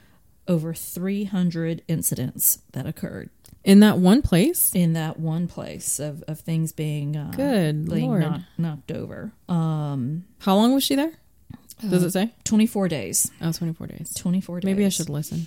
over three hundred incidents that occurred In that one place? in that one place of, of things being uh, Good being Lord. knocked, knocked over. Um, How long was she there? Does uh, it say? twenty-four days. Oh, twenty-four days. twenty-four days. Maybe I should listen.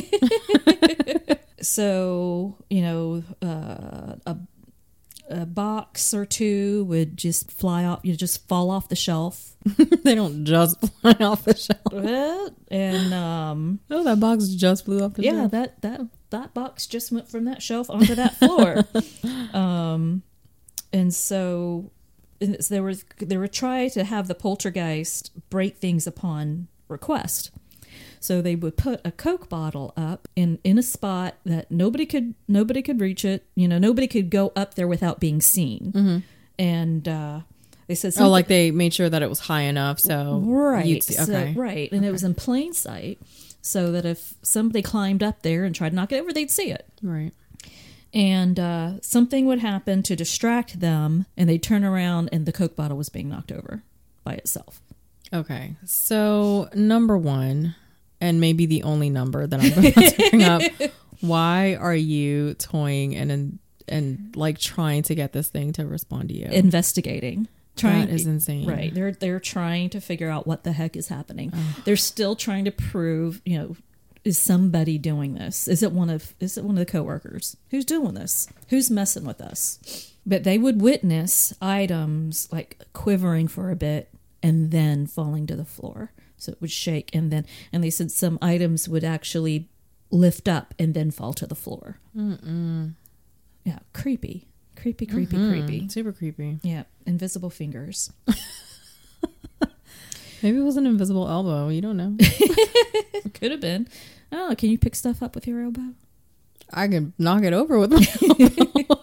So, you know, uh, a, a box or two would just fly off, you just fall off the shelf. They don't just fly off the shelf. And, um, Oh, that box just flew off the yeah, shelf. that, that, that box just went from that shelf onto that floor. um, and so and there was, they were trying to have the poltergeist break things upon request. So they would put a Coke bottle up in, in a spot that nobody could nobody could reach it. You know, nobody could go up there without being seen. Mm-hmm. And uh, they said, Oh, like they made sure that it was high enough, so right, you'd see. Okay, so, right, and okay. it was in plain sight, so that if somebody climbed up there and tried to knock it over, they'd see it. Right. And uh, something would happen to distract them, and they'd turn around, and the Coke bottle was being knocked over by itself. Okay, so number one, and maybe the only number that I'm going to bring up, why are you toying and and, and like trying to get this thing to respond to you? Investigating. Trying, that is insane. Right. They're they're trying to figure out what the heck is happening. Oh. They're still trying to prove, you know, is somebody doing this? Is it one of is it one of the coworkers? Who's doing this? Who's messing with us? But they would witness items like quivering for a bit and then falling to the floor. So it would shake and then and they said some items would actually lift up and then fall to the floor. Mm-mm. Yeah, creepy. Creepy, creepy, Mhm. creepy. Super creepy. Yeah, invisible fingers. Maybe it was an invisible elbow. You don't know. Could have been. Oh, can you pick stuff up with your elbow? I can knock it over with my elbow.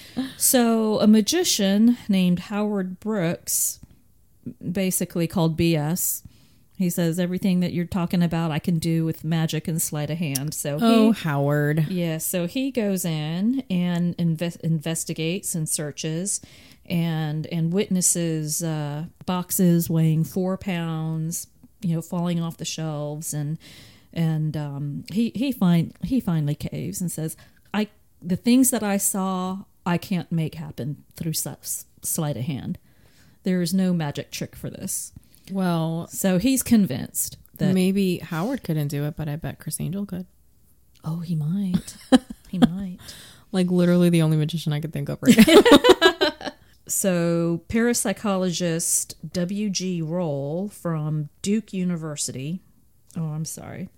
So, a magician named Howard Brooks basically called B S. He says everything that you're talking about I can do with magic and sleight of hand. So Oh, he, Howard. yeah, so he goes in and inve- investigates and searches and and witnesses uh, boxes weighing four pounds, you know, falling off the shelves, and and um, he he find he finally caves and says, "I the things that I saw I can't make happen through s- sleight of hand. There is no magic trick for this." Well, So he's convinced that maybe Howard couldn't do it, but I bet Chris Angel could. oh, he might, he might. Like literally the only magician I could think of right now. So, parapsychologist W G Roll from Duke University, oh, I'm sorry,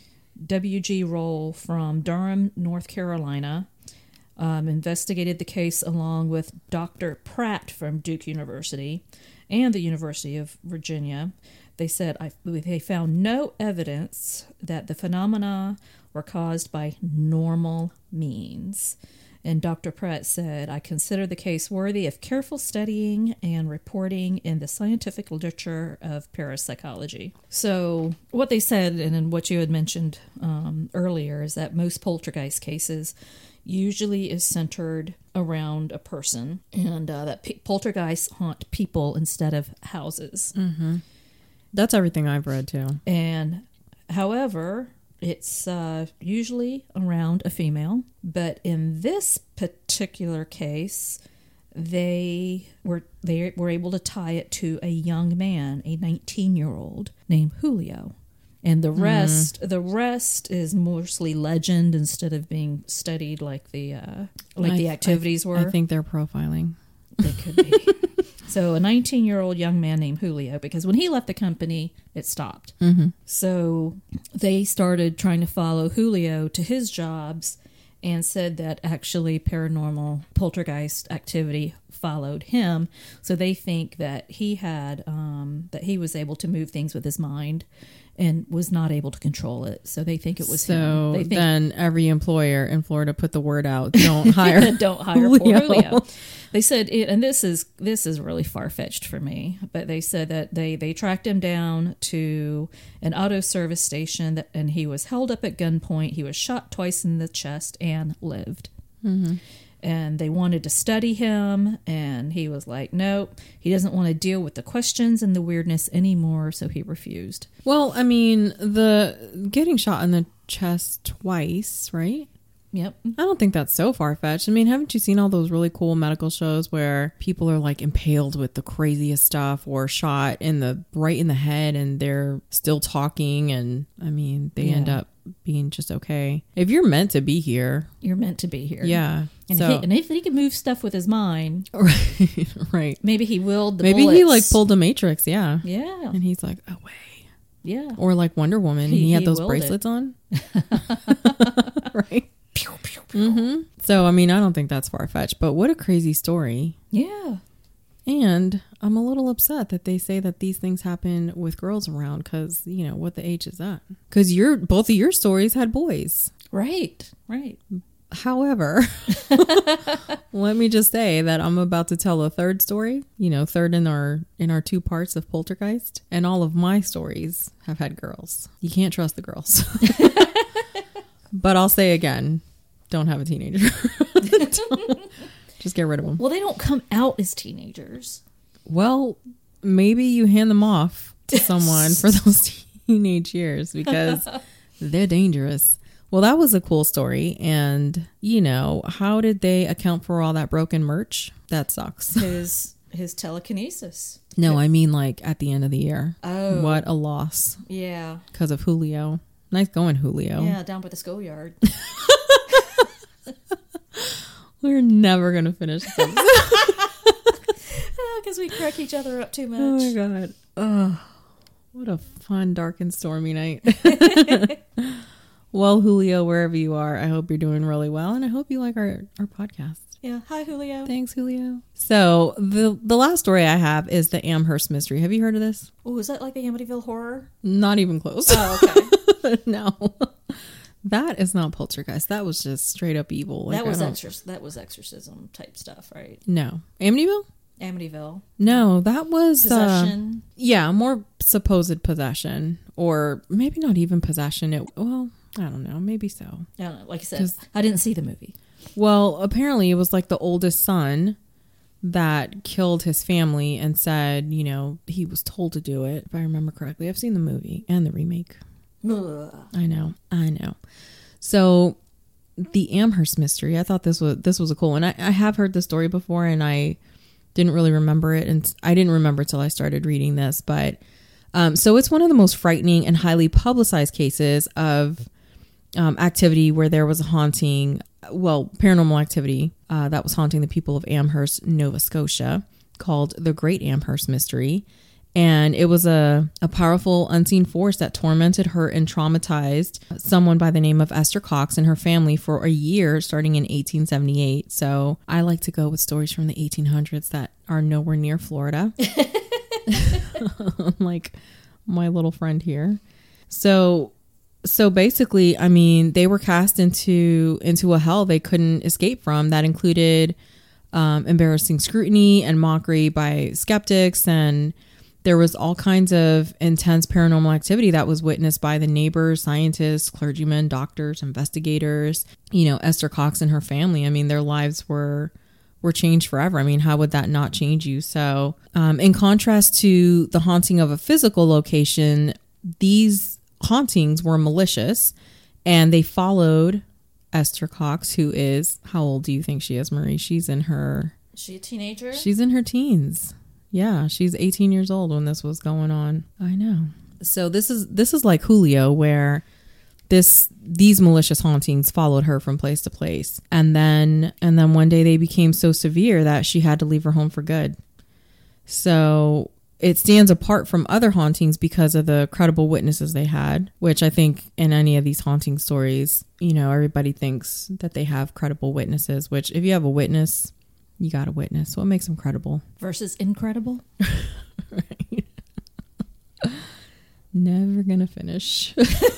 W G Roll from Durham, North Carolina, um, investigated the case along with Doctor Pratt from Duke University and the University of Virginia. They said I, they found no evidence that the phenomena were caused by normal means. And Doctor Pratt said, I consider the case worthy of careful studying and reporting in the scientific literature of parapsychology. So what they said, and what you had mentioned um, earlier, is that most poltergeist cases usually is centered around a person, and uh, that pe- poltergeists haunt people instead of houses. Mm-hmm. That's everything I've read too. And however, it's uh, usually around a female, but in this particular case, they were they were able to tie it to a young man, a nineteen-year-old named Julio. And the rest, mm. the rest is mostly legend instead of being studied like the uh, like I, the activities I, were. I think they're profiling. They could be. So a nineteen-year-old young man named Julio, because when he left the company, it stopped. Mm-hmm. So they started trying to follow Julio to his jobs and said that actually paranormal poltergeist activity followed him. So they think that he had, um, that he was able to move things with his mind and was not able to control it. So they think it was so him. They think, then every employer in Florida put the word out, don't hire don't hire Julio. poor Julio. They said, it, and this is this is really far-fetched for me, but they said that they, they tracked him down to an auto service station, that, and he was held up at gunpoint. He was shot twice in the chest and lived. Mm-hmm. and they wanted to study him, and he was like, nope, he doesn't want to deal with the questions and the weirdness anymore, so he refused. Well, I mean, the getting shot in the chest twice, right? Yep. I don't think that's so far-fetched. I mean, haven't you seen all those really cool medical shows where people are like impaled with the craziest stuff or shot in the right in the head and they're still talking, and I mean, they Yeah. end up being just okay. If you're meant to be here, You're meant to be here. yeah. And, so, if he, and if he can move stuff with his mind, right, right. maybe he willed the Maybe bullets. he like pulled a Matrix, yeah. Yeah. And he's like, away. Yeah. Or like Wonder Woman, He- he, he had he those willed bracelets on. Right. Mm-hmm. So, I mean, I don't think that's far-fetched, but what a crazy story. Yeah. And I'm a little upset that they say that these things happen with girls around because, you know, what the age is that? Because your both of your stories had boys. Right. Right. However, let me just say that I'm about to tell a third story, you know, third in our in our two parts of Poltergeist. And all of my stories have had girls. You can't trust the girls. But I'll say again, don't have a teenager. Just get rid of them. Well, they don't come out as teenagers. Well, maybe you hand them off to someone for those teenage years because they're dangerous. Well, that was a cool story. And, you know, how did they account for all that broken merch? That sucks. His his telekinesis. No, I mean like at the end of the year. Oh. What a loss Yeah. because of Julio. Nice going, Julio. Yeah, down by the schoolyard. We're never going to finish this episode. Because we crack each other up too much. Oh my God. Oh, what a fun, dark and stormy night. Well, Julio, wherever you are, I hope you're doing really well. And I hope you like our, our podcast. Yeah. Hi, Julio. Thanks, Julio. So the the last story I have is the Amherst mystery. Have you heard of this? Oh, is that like the Amityville Horror? Not even close. Oh, okay. No. That is not poltergeist. That was just straight up evil. Like, that was I don't- exorc- that was exorcism type stuff, right? No. Amityville? Amityville. No, that was uh, Possession. yeah, more supposed possession, or maybe not even possession. It well, I don't know, maybe so. I don't know. Like I said, 'Cause- I didn't see the movie. Well, apparently it was like the oldest son that killed his family and said, you know, he was told to do it. If I remember correctly, I've seen the movie and the remake. Ugh. I know, I know. So the Amherst mystery, I thought this was this was a cool one. I, I have heard the story before, and I didn't really remember it, and I didn't remember till I started reading this. But um, so it's one of the most frightening and highly publicized cases of um, activity where there was a haunting, well, paranormal activity uh, that was haunting the people of Amherst, Nova Scotia, called the Great Amherst Mystery. And it was a, a powerful unseen force that tormented her and traumatized someone by the name of Esther Cox and her family for a year starting in eighteen seventy-eight. So I like to go with stories from the eighteen hundreds that are nowhere near Florida. Like my little friend here. So so basically, I mean, they were cast into into a hell they couldn't escape from that included um, embarrassing scrutiny and mockery by skeptics, and there was all kinds of intense paranormal activity that was witnessed by the neighbors, scientists, clergymen, doctors, investigators. You know, Esther Cox and her family, I mean, their lives were were changed forever. I mean, how would that not change you? So um, in contrast to the haunting of a physical location, these hauntings were malicious, and they followed Esther Cox, who is, how old do you think she is, Marie? She's in her... Is she a teenager? She's in her teens. Yeah, she's eighteen years old when this was going on. I know. So this is this is like Julio, where this these malicious hauntings followed her from place to place, and then and then one day they became so severe that she had to leave her home for good. So it stands apart from other hauntings because of the credible witnesses they had, which I think in any of these haunting stories, you know, everybody thinks that they have credible witnesses, which if you have a witness, you got a witness. What makes them credible? Versus incredible. Right. Never gonna finish.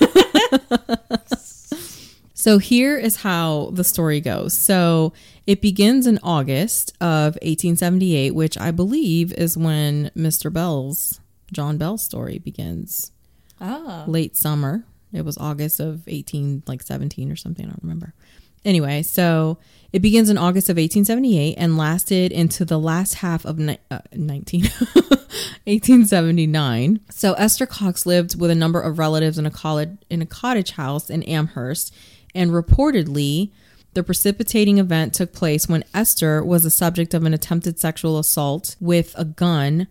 So here is how the story goes. So it begins in August of eighteen seventy-eight, which I believe is when Mister Bell's, John Bell's story begins. Ah. Late summer. It was August of eighteen, like seventeen or something. I don't remember. Anyway, so it begins in August of eighteen seventy-eight and lasted into the last half of ni- uh, nineteen eighteen seventy-nine. So Esther Cox lived with a number of relatives in a college in a cottage house in Amherst, and reportedly, the precipitating event took place when Esther was the subject of an attempted sexual assault with a gun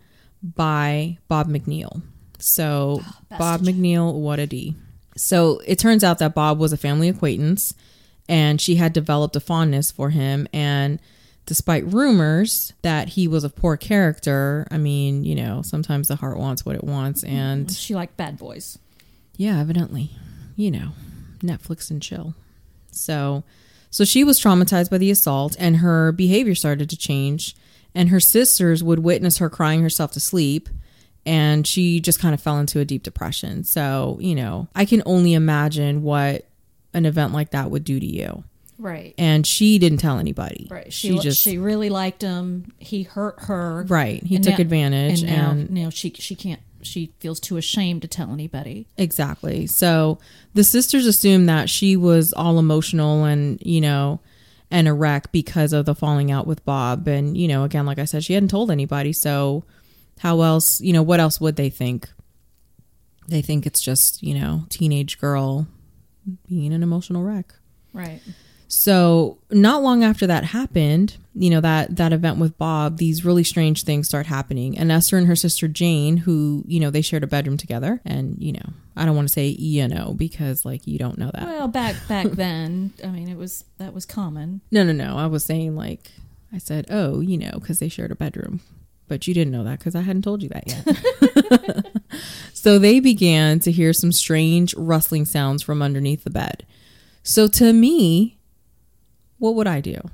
by Bob McNeil. So oh, Bob McNeil, what a D. So it turns out that Bob was a family acquaintance, and she had developed a fondness for him. And despite rumors that he was a poor character, I mean, you know, sometimes the heart wants what it wants. And she liked bad boys. Yeah, evidently, you know, Netflix and chill. So, so she was traumatized by the assault, and her behavior started to change. And her sisters would witness her crying herself to sleep. And she just kind of fell into a deep depression. So, you know, I can only imagine what an event like that would do to you. Right. And she didn't tell anybody. Right. She, she just she really liked him. He hurt her. Right. He took now, advantage. And now, and now she she can't. She feels too ashamed to tell anybody. Exactly. So the sisters assumed that she was all emotional and, you know, and a wreck because of the falling out with Bob. And, you know, again, like I said, she hadn't told anybody. So how else, you know, what else would they think? They think it's just, you know, teenage girl being an emotional wreck. Right. So not long after that happened, you know, that, that event with Bob, these really strange things start happening. And Esther and her sister Jane, who, you know, they shared a bedroom together. And, you know, I don't want to say, you know, because like, you don't know that. Well, back, back then, I mean, it was, that was common. No, no, no. I was saying like, I said, oh, you know, because they shared a bedroom. But you didn't know that because I hadn't told you that yet. So they began to hear some strange rustling sounds from underneath the bed. So to me, what would I do?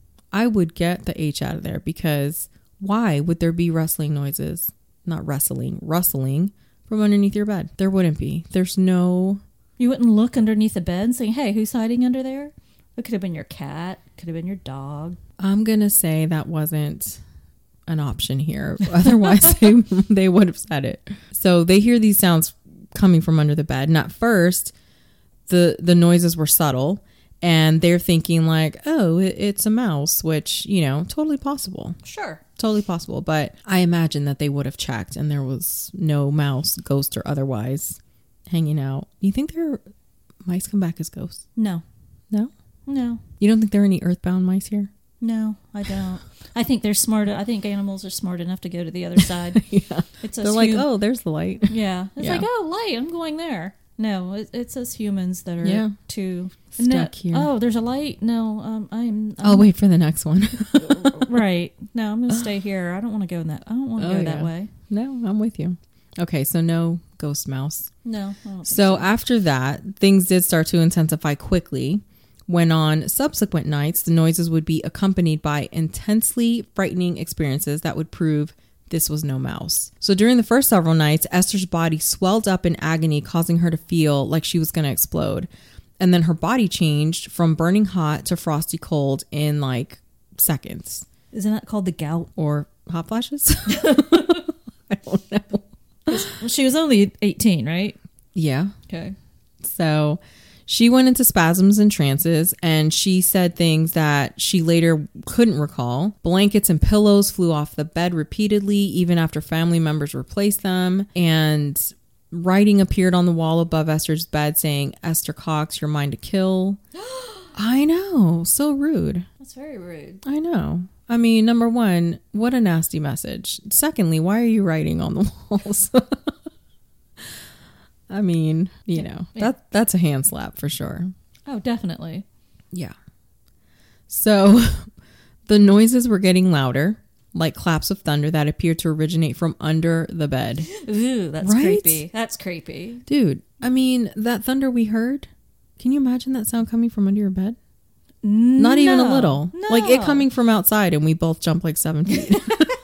I would get the H out of there, because why would there be rustling noises? Not wrestling, rustling from underneath your bed. There wouldn't be. There's no... You wouldn't look underneath the bed and say, hey, who's hiding under there? It could have been your cat. Could have been your dog. I'm going to say that wasn't an option here. Otherwise, they, they would have said it. So they hear these sounds coming from under the bed. And at first, the, the noises were subtle. And they're thinking like, oh, it, it's a mouse, which, you know, totally possible. Sure. Totally possible. But I imagine that they would have checked and there was no mouse, ghost or otherwise, hanging out. You think there are mice come back as ghosts? No. No? No. You don't think there are any earthbound mice here? No, I don't. I think they're smart. I think animals are smart enough to go to the other side. Yeah. It's they're like, hum- oh, there's the light. Yeah. It's yeah. like, oh, light, I'm going there. No, it, it's us humans that are yeah. too stuck no, here. Oh, there's a light. No, um, I'm, I'm. I'll wait for the next one. Right. No, I'm gonna stay here. I don't want to go in that. I don't want to oh, go yeah. that way. No, I'm with you. Okay, so no ghost mouse. No. I don't So, think so after that, things did start to intensify quickly. When on subsequent nights, the noises would be accompanied by intensely frightening experiences that would prove this was no mouse. So during the first several nights, Esther's body swelled up in agony, causing her to feel like she was going to explode. And then her body changed from burning hot to frosty cold in like seconds. Isn't that called the gout? Or hot flashes? I don't know. Well, she was only eighteen, right? Yeah. Okay. So she went into spasms and trances, and she said things that she later couldn't recall. Blankets and pillows flew off the bed repeatedly, even after family members replaced them. And writing appeared on the wall above Esther's bed saying, Esther Cox, you're mine to kill. I know. So rude. That's very rude. I know. I mean, number one, what a nasty message. Secondly, why are you writing on the walls? I mean, you know, yeah. that that's a hand slap for sure. Oh, definitely. Yeah. So the noises were getting louder, like claps of thunder that appeared to originate from under the bed. Ooh, that's right? creepy. That's creepy. Dude, I mean, that thunder we heard, can you imagine that sound coming from under your bed? No, Not even a little. No. Like it coming from outside and we both jump like seven feet.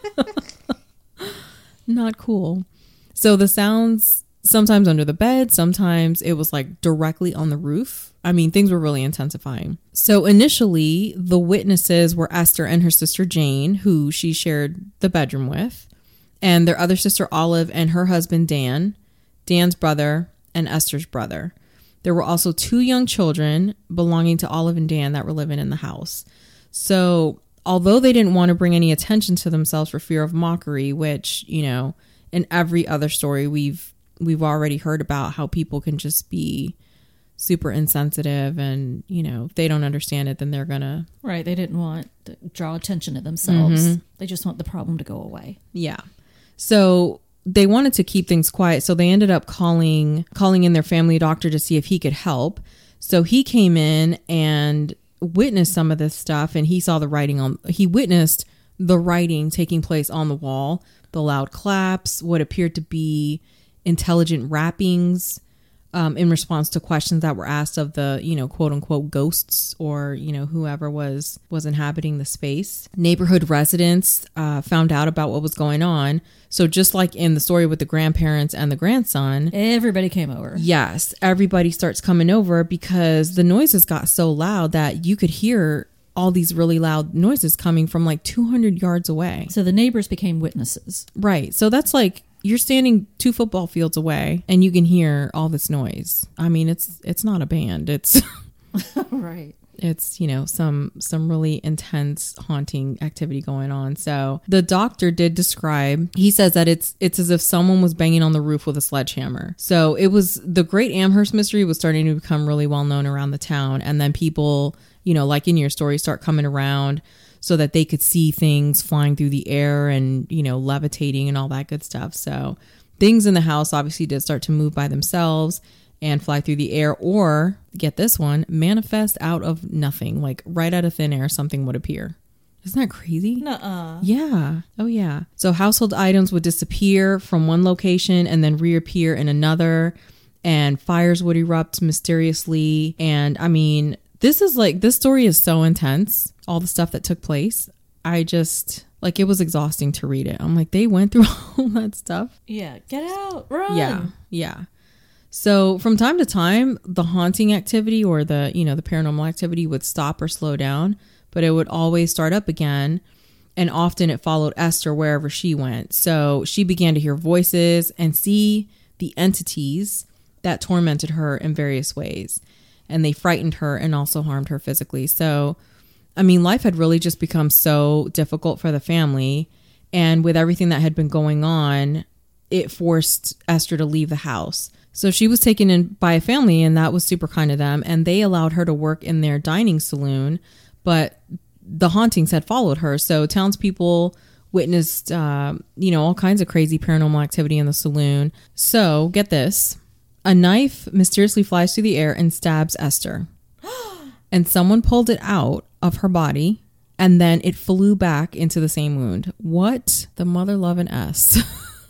Not cool. So the sounds... sometimes under the bed, sometimes it was like directly on the roof. I mean, things were really intensifying. So initially, the witnesses were Esther and her sister Jane, who she shared the bedroom with, and their other sister Olive and her husband Dan, Dan's brother, and Esther's brother. There were also two young children belonging to Olive and Dan that were living in the house. So although they didn't want to bring any attention to themselves for fear of mockery, which, you know, in every other story we've we've already heard about how people can just be super insensitive and, you know, if they don't understand it, then they're gonna... Right. They didn't want to draw attention to themselves. Mm-hmm. They just want the problem to go away. Yeah. So they wanted to keep things quiet. So they ended up calling, calling in their family doctor to see if he could help. So he came in and witnessed some of this stuff, and he saw the writing on, he witnessed the writing taking place on the wall, the loud claps, what appeared to be intelligent rappings, um, in response to questions that were asked of the, you know, quote unquote ghosts or, you know, whoever was, was inhabiting the space. Neighborhood residents uh, found out about what was going on. So just like in the story with the grandparents and the grandson, everybody came over. Yes, everybody starts coming over because the noises got so loud that you could hear all these really loud noises coming from like two hundred yards away. So the neighbors became witnesses. Right. So that's like you're standing two football fields away and you can hear all this noise. I mean, it's it's not a band. It's right. It's, you know, some some really intense haunting activity going on. So the doctor did describe, he says that it's it's as if someone was banging on the roof with a sledgehammer. So it was, the Great Amherst Mystery was starting to become really well known around the town. And then people, you know, like in your story, start coming around so that they could see things flying through the air and, you know, levitating and all that good stuff. So things in the house obviously did start to move by themselves and fly through the air, or get this one, manifest out of nothing, like right out of thin air, something would appear. Isn't that crazy? Nuh-uh. Yeah. Oh, yeah. So household items would disappear from one location and then reappear in another, and fires would erupt mysteriously. And I mean, this is like, this story is so intense, all the stuff that took place. I just, like, it was exhausting to read it. I'm like, they went through all that stuff. Yeah. Get out. Run. Yeah. Yeah. So from time to time, the haunting activity or the, you know, the paranormal activity would stop or slow down, but it would always start up again. And often it followed Esther wherever she went. So she began to hear voices and see the entities that tormented her in various ways. And they frightened her and also harmed her physically. So, I mean, life had really just become so difficult for the family. And with everything that had been going on, it forced Esther to leave the house. So she was taken in by a family, and that was super kind of them. And they allowed her to work in their dining saloon, but the hauntings had followed her. So townspeople witnessed, uh, you know, all kinds of crazy paranormal activity in the saloon. So get this, a knife mysteriously flies through the air and stabs Esther. And someone pulled it out of her body, and then it flew back into the same wound. What the mother loving S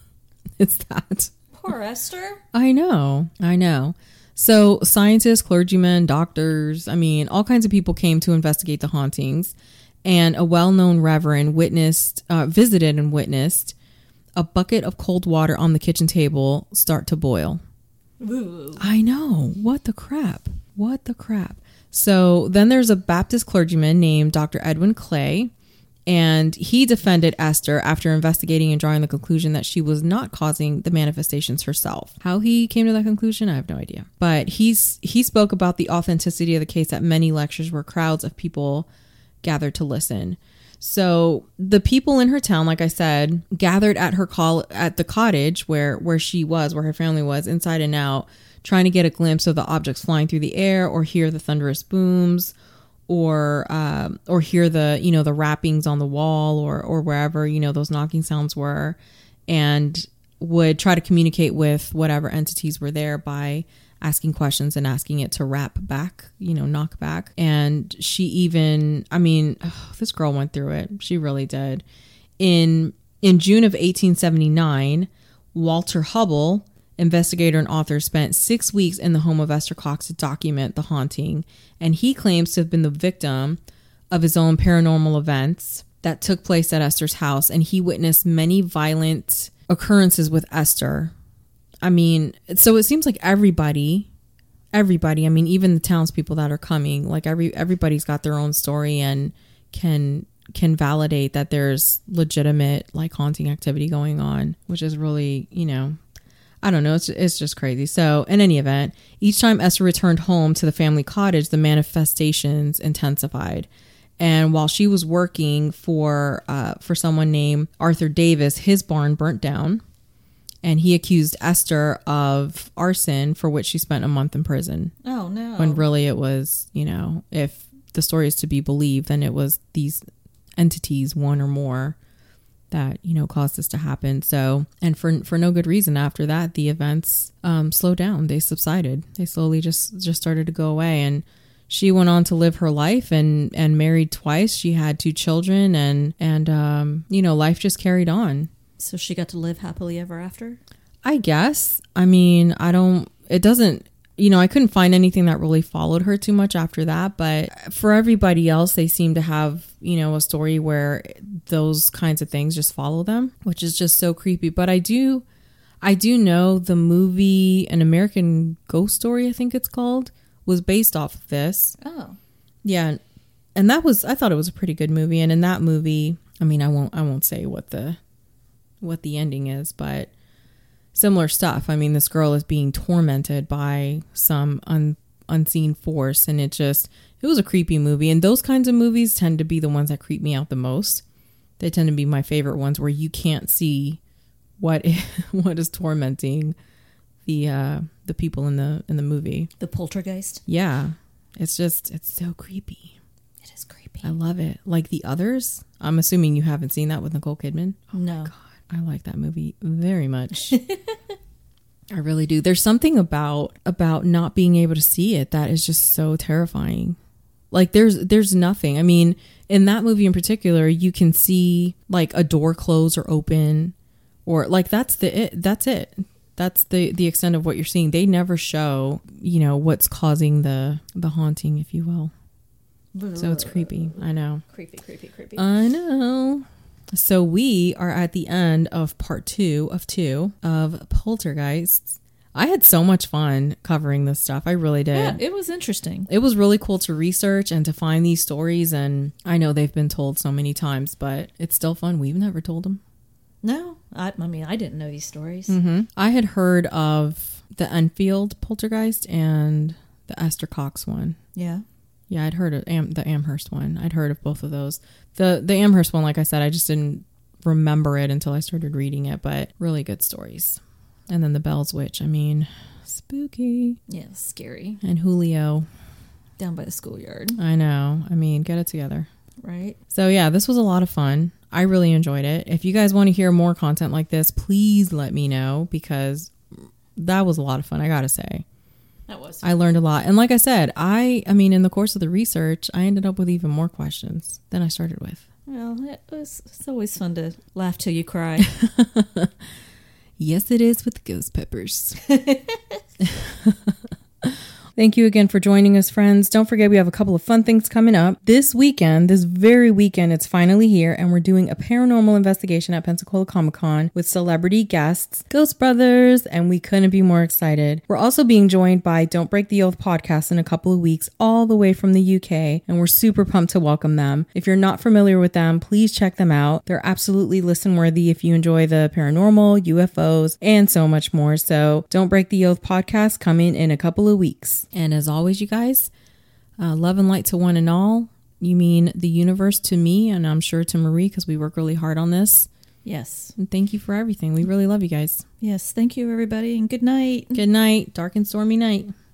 is that? Poor Esther. I know. I know. So scientists, clergymen, doctors, I mean, all kinds of people came to investigate the hauntings. And a well-known reverend witnessed, uh, visited and witnessed a bucket of cold water on the kitchen table start to boil. Ooh. I know. What the crap? What the crap? So then there's a Baptist clergyman named Doctor Edwin Clay. And he defended Esther after investigating and drawing the conclusion that she was not causing the manifestations herself. How he came to that conclusion, I have no idea. But he's he spoke about the authenticity of the case at many lectures where crowds of people gathered to listen. So the people in her town, like I said, gathered at her call at the cottage where where she was, where her family was, inside and out, trying to get a glimpse of the objects flying through the air or hear the thunderous booms, or um, or hear the, you know, the rappings on the wall or or wherever, you know, those knocking sounds were, and would try to communicate with whatever entities were there by asking questions and asking it to rap back, you know, knock back. And she even, I mean, oh, this girl went through it. She really did. In in June of eighteen seventy-nine, Walter Hubble, investigator and author, spent six weeks in the home of Esther Cox to document the haunting. And he claims to have been the victim of his own paranormal events that took place at Esther's house. And he witnessed many violent occurrences with Esther. I mean, so it seems like everybody, everybody, I mean, even the townspeople that are coming, like every everybody's got their own story and can can validate that there's legitimate like haunting activity going on, which is really, you know, I don't know. It's, it's just crazy. So in any event, each time Esther returned home to the family cottage, the manifestations intensified. And while she was working for uh, for someone named Arthur Davis, his barn burnt down. And he accused Esther of arson, for which she spent a month in prison. Oh, no. When really it was, you know, if the story is to be believed, then it was these entities, one or more, that, you know, caused this to happen. So, and for for no good reason after that, the events um, slowed down. They subsided. They slowly just, just started to go away. And she went on to live her life and, and married twice. She had two children and, and um, you know, life just carried on. So she got to live happily ever after? I guess. I mean, I don't, it doesn't, you know, I couldn't find anything that really followed her too much after that. But for everybody else, they seem to have, you know, a story where those kinds of things just follow them, which is just so creepy. But I do, I do know the movie An American Ghost Story, I think it's called, was based off of this. Oh. Yeah. And that was, I thought it was a pretty good movie. And in that movie, I mean, I won't, I won't say what the, what the ending is, but similar stuff. I mean, this girl is being tormented by some un, unseen force, and it just, it was a creepy movie. And those kinds of movies tend to be the ones that creep me out the most. They tend to be my favorite ones, where you can't see what what is tormenting the uh, the people in the in the movie. The poltergeist. Yeah, it's just, it's so creepy. It is creepy. I love it. Like The Others. I'm assuming you haven't seen that with Nicole Kidman. Oh no. My God. I like that movie very much. I really do. There's something about about not being able to see it that is just so terrifying. Like there's there's nothing. I mean, in that movie in particular, you can see like a door close or open, or like that's the it. That's it. That's the the extent of what you're seeing. They never show, you know, what's causing the the haunting, if you will. So it's creepy. I know. Creepy, creepy, creepy. I know. So we are at the end of part two of two of Poltergeists. I had so much fun covering this stuff. I really did. Yeah, it was interesting. It was really cool to research and to find these stories. And I know they've been told so many times, but it's still fun. We've never told them. No, I, I mean, I didn't know these stories. Mm-hmm. I had heard of the Enfield Poltergeist and the Esther Cox one. Yeah. Yeah, I'd heard of Am- the Amherst one. I'd heard of both of those. The the Amherst one, like I said, I just didn't remember it until I started reading it, but really good stories. And then the Bell's Witch, I mean, spooky. Yeah, scary. And Julio. Down by the schoolyard. I know. I mean, get it together. Right. So yeah, this was a lot of fun. I really enjoyed it. If you guys want to hear more content like this, please let me know, because that was a lot of fun, I gotta say. That was. I learned a lot. And like I said, I I mean, in the course of the research, I ended up with even more questions than I started with. Well, it was, it's always fun to laugh till you cry. Yes, it is with the ghost peppers. Thank you again for joining us, friends. Don't forget, we have a couple of fun things coming up. This weekend, this very weekend, it's finally here, and we're doing a paranormal investigation at Pensacola Comic-Con with celebrity guests, Ghost Brothers, and we couldn't be more excited. We're also being joined by Don't Break the Oath podcast in a couple of weeks, all the way from the U K, and we're super pumped to welcome them. If you're not familiar with them, please check them out. They're absolutely listen-worthy if you enjoy the paranormal, U F Os, and so much more. So Don't Break the Oath podcast coming in a couple of weeks. And as always, you guys, uh, love and light to one and all. You mean the universe to me, and I'm sure to Marie, because we work really hard on this. Yes. And thank you for everything. We really love you guys. Yes. Thank you, everybody, and good night. Good night. Dark and stormy night.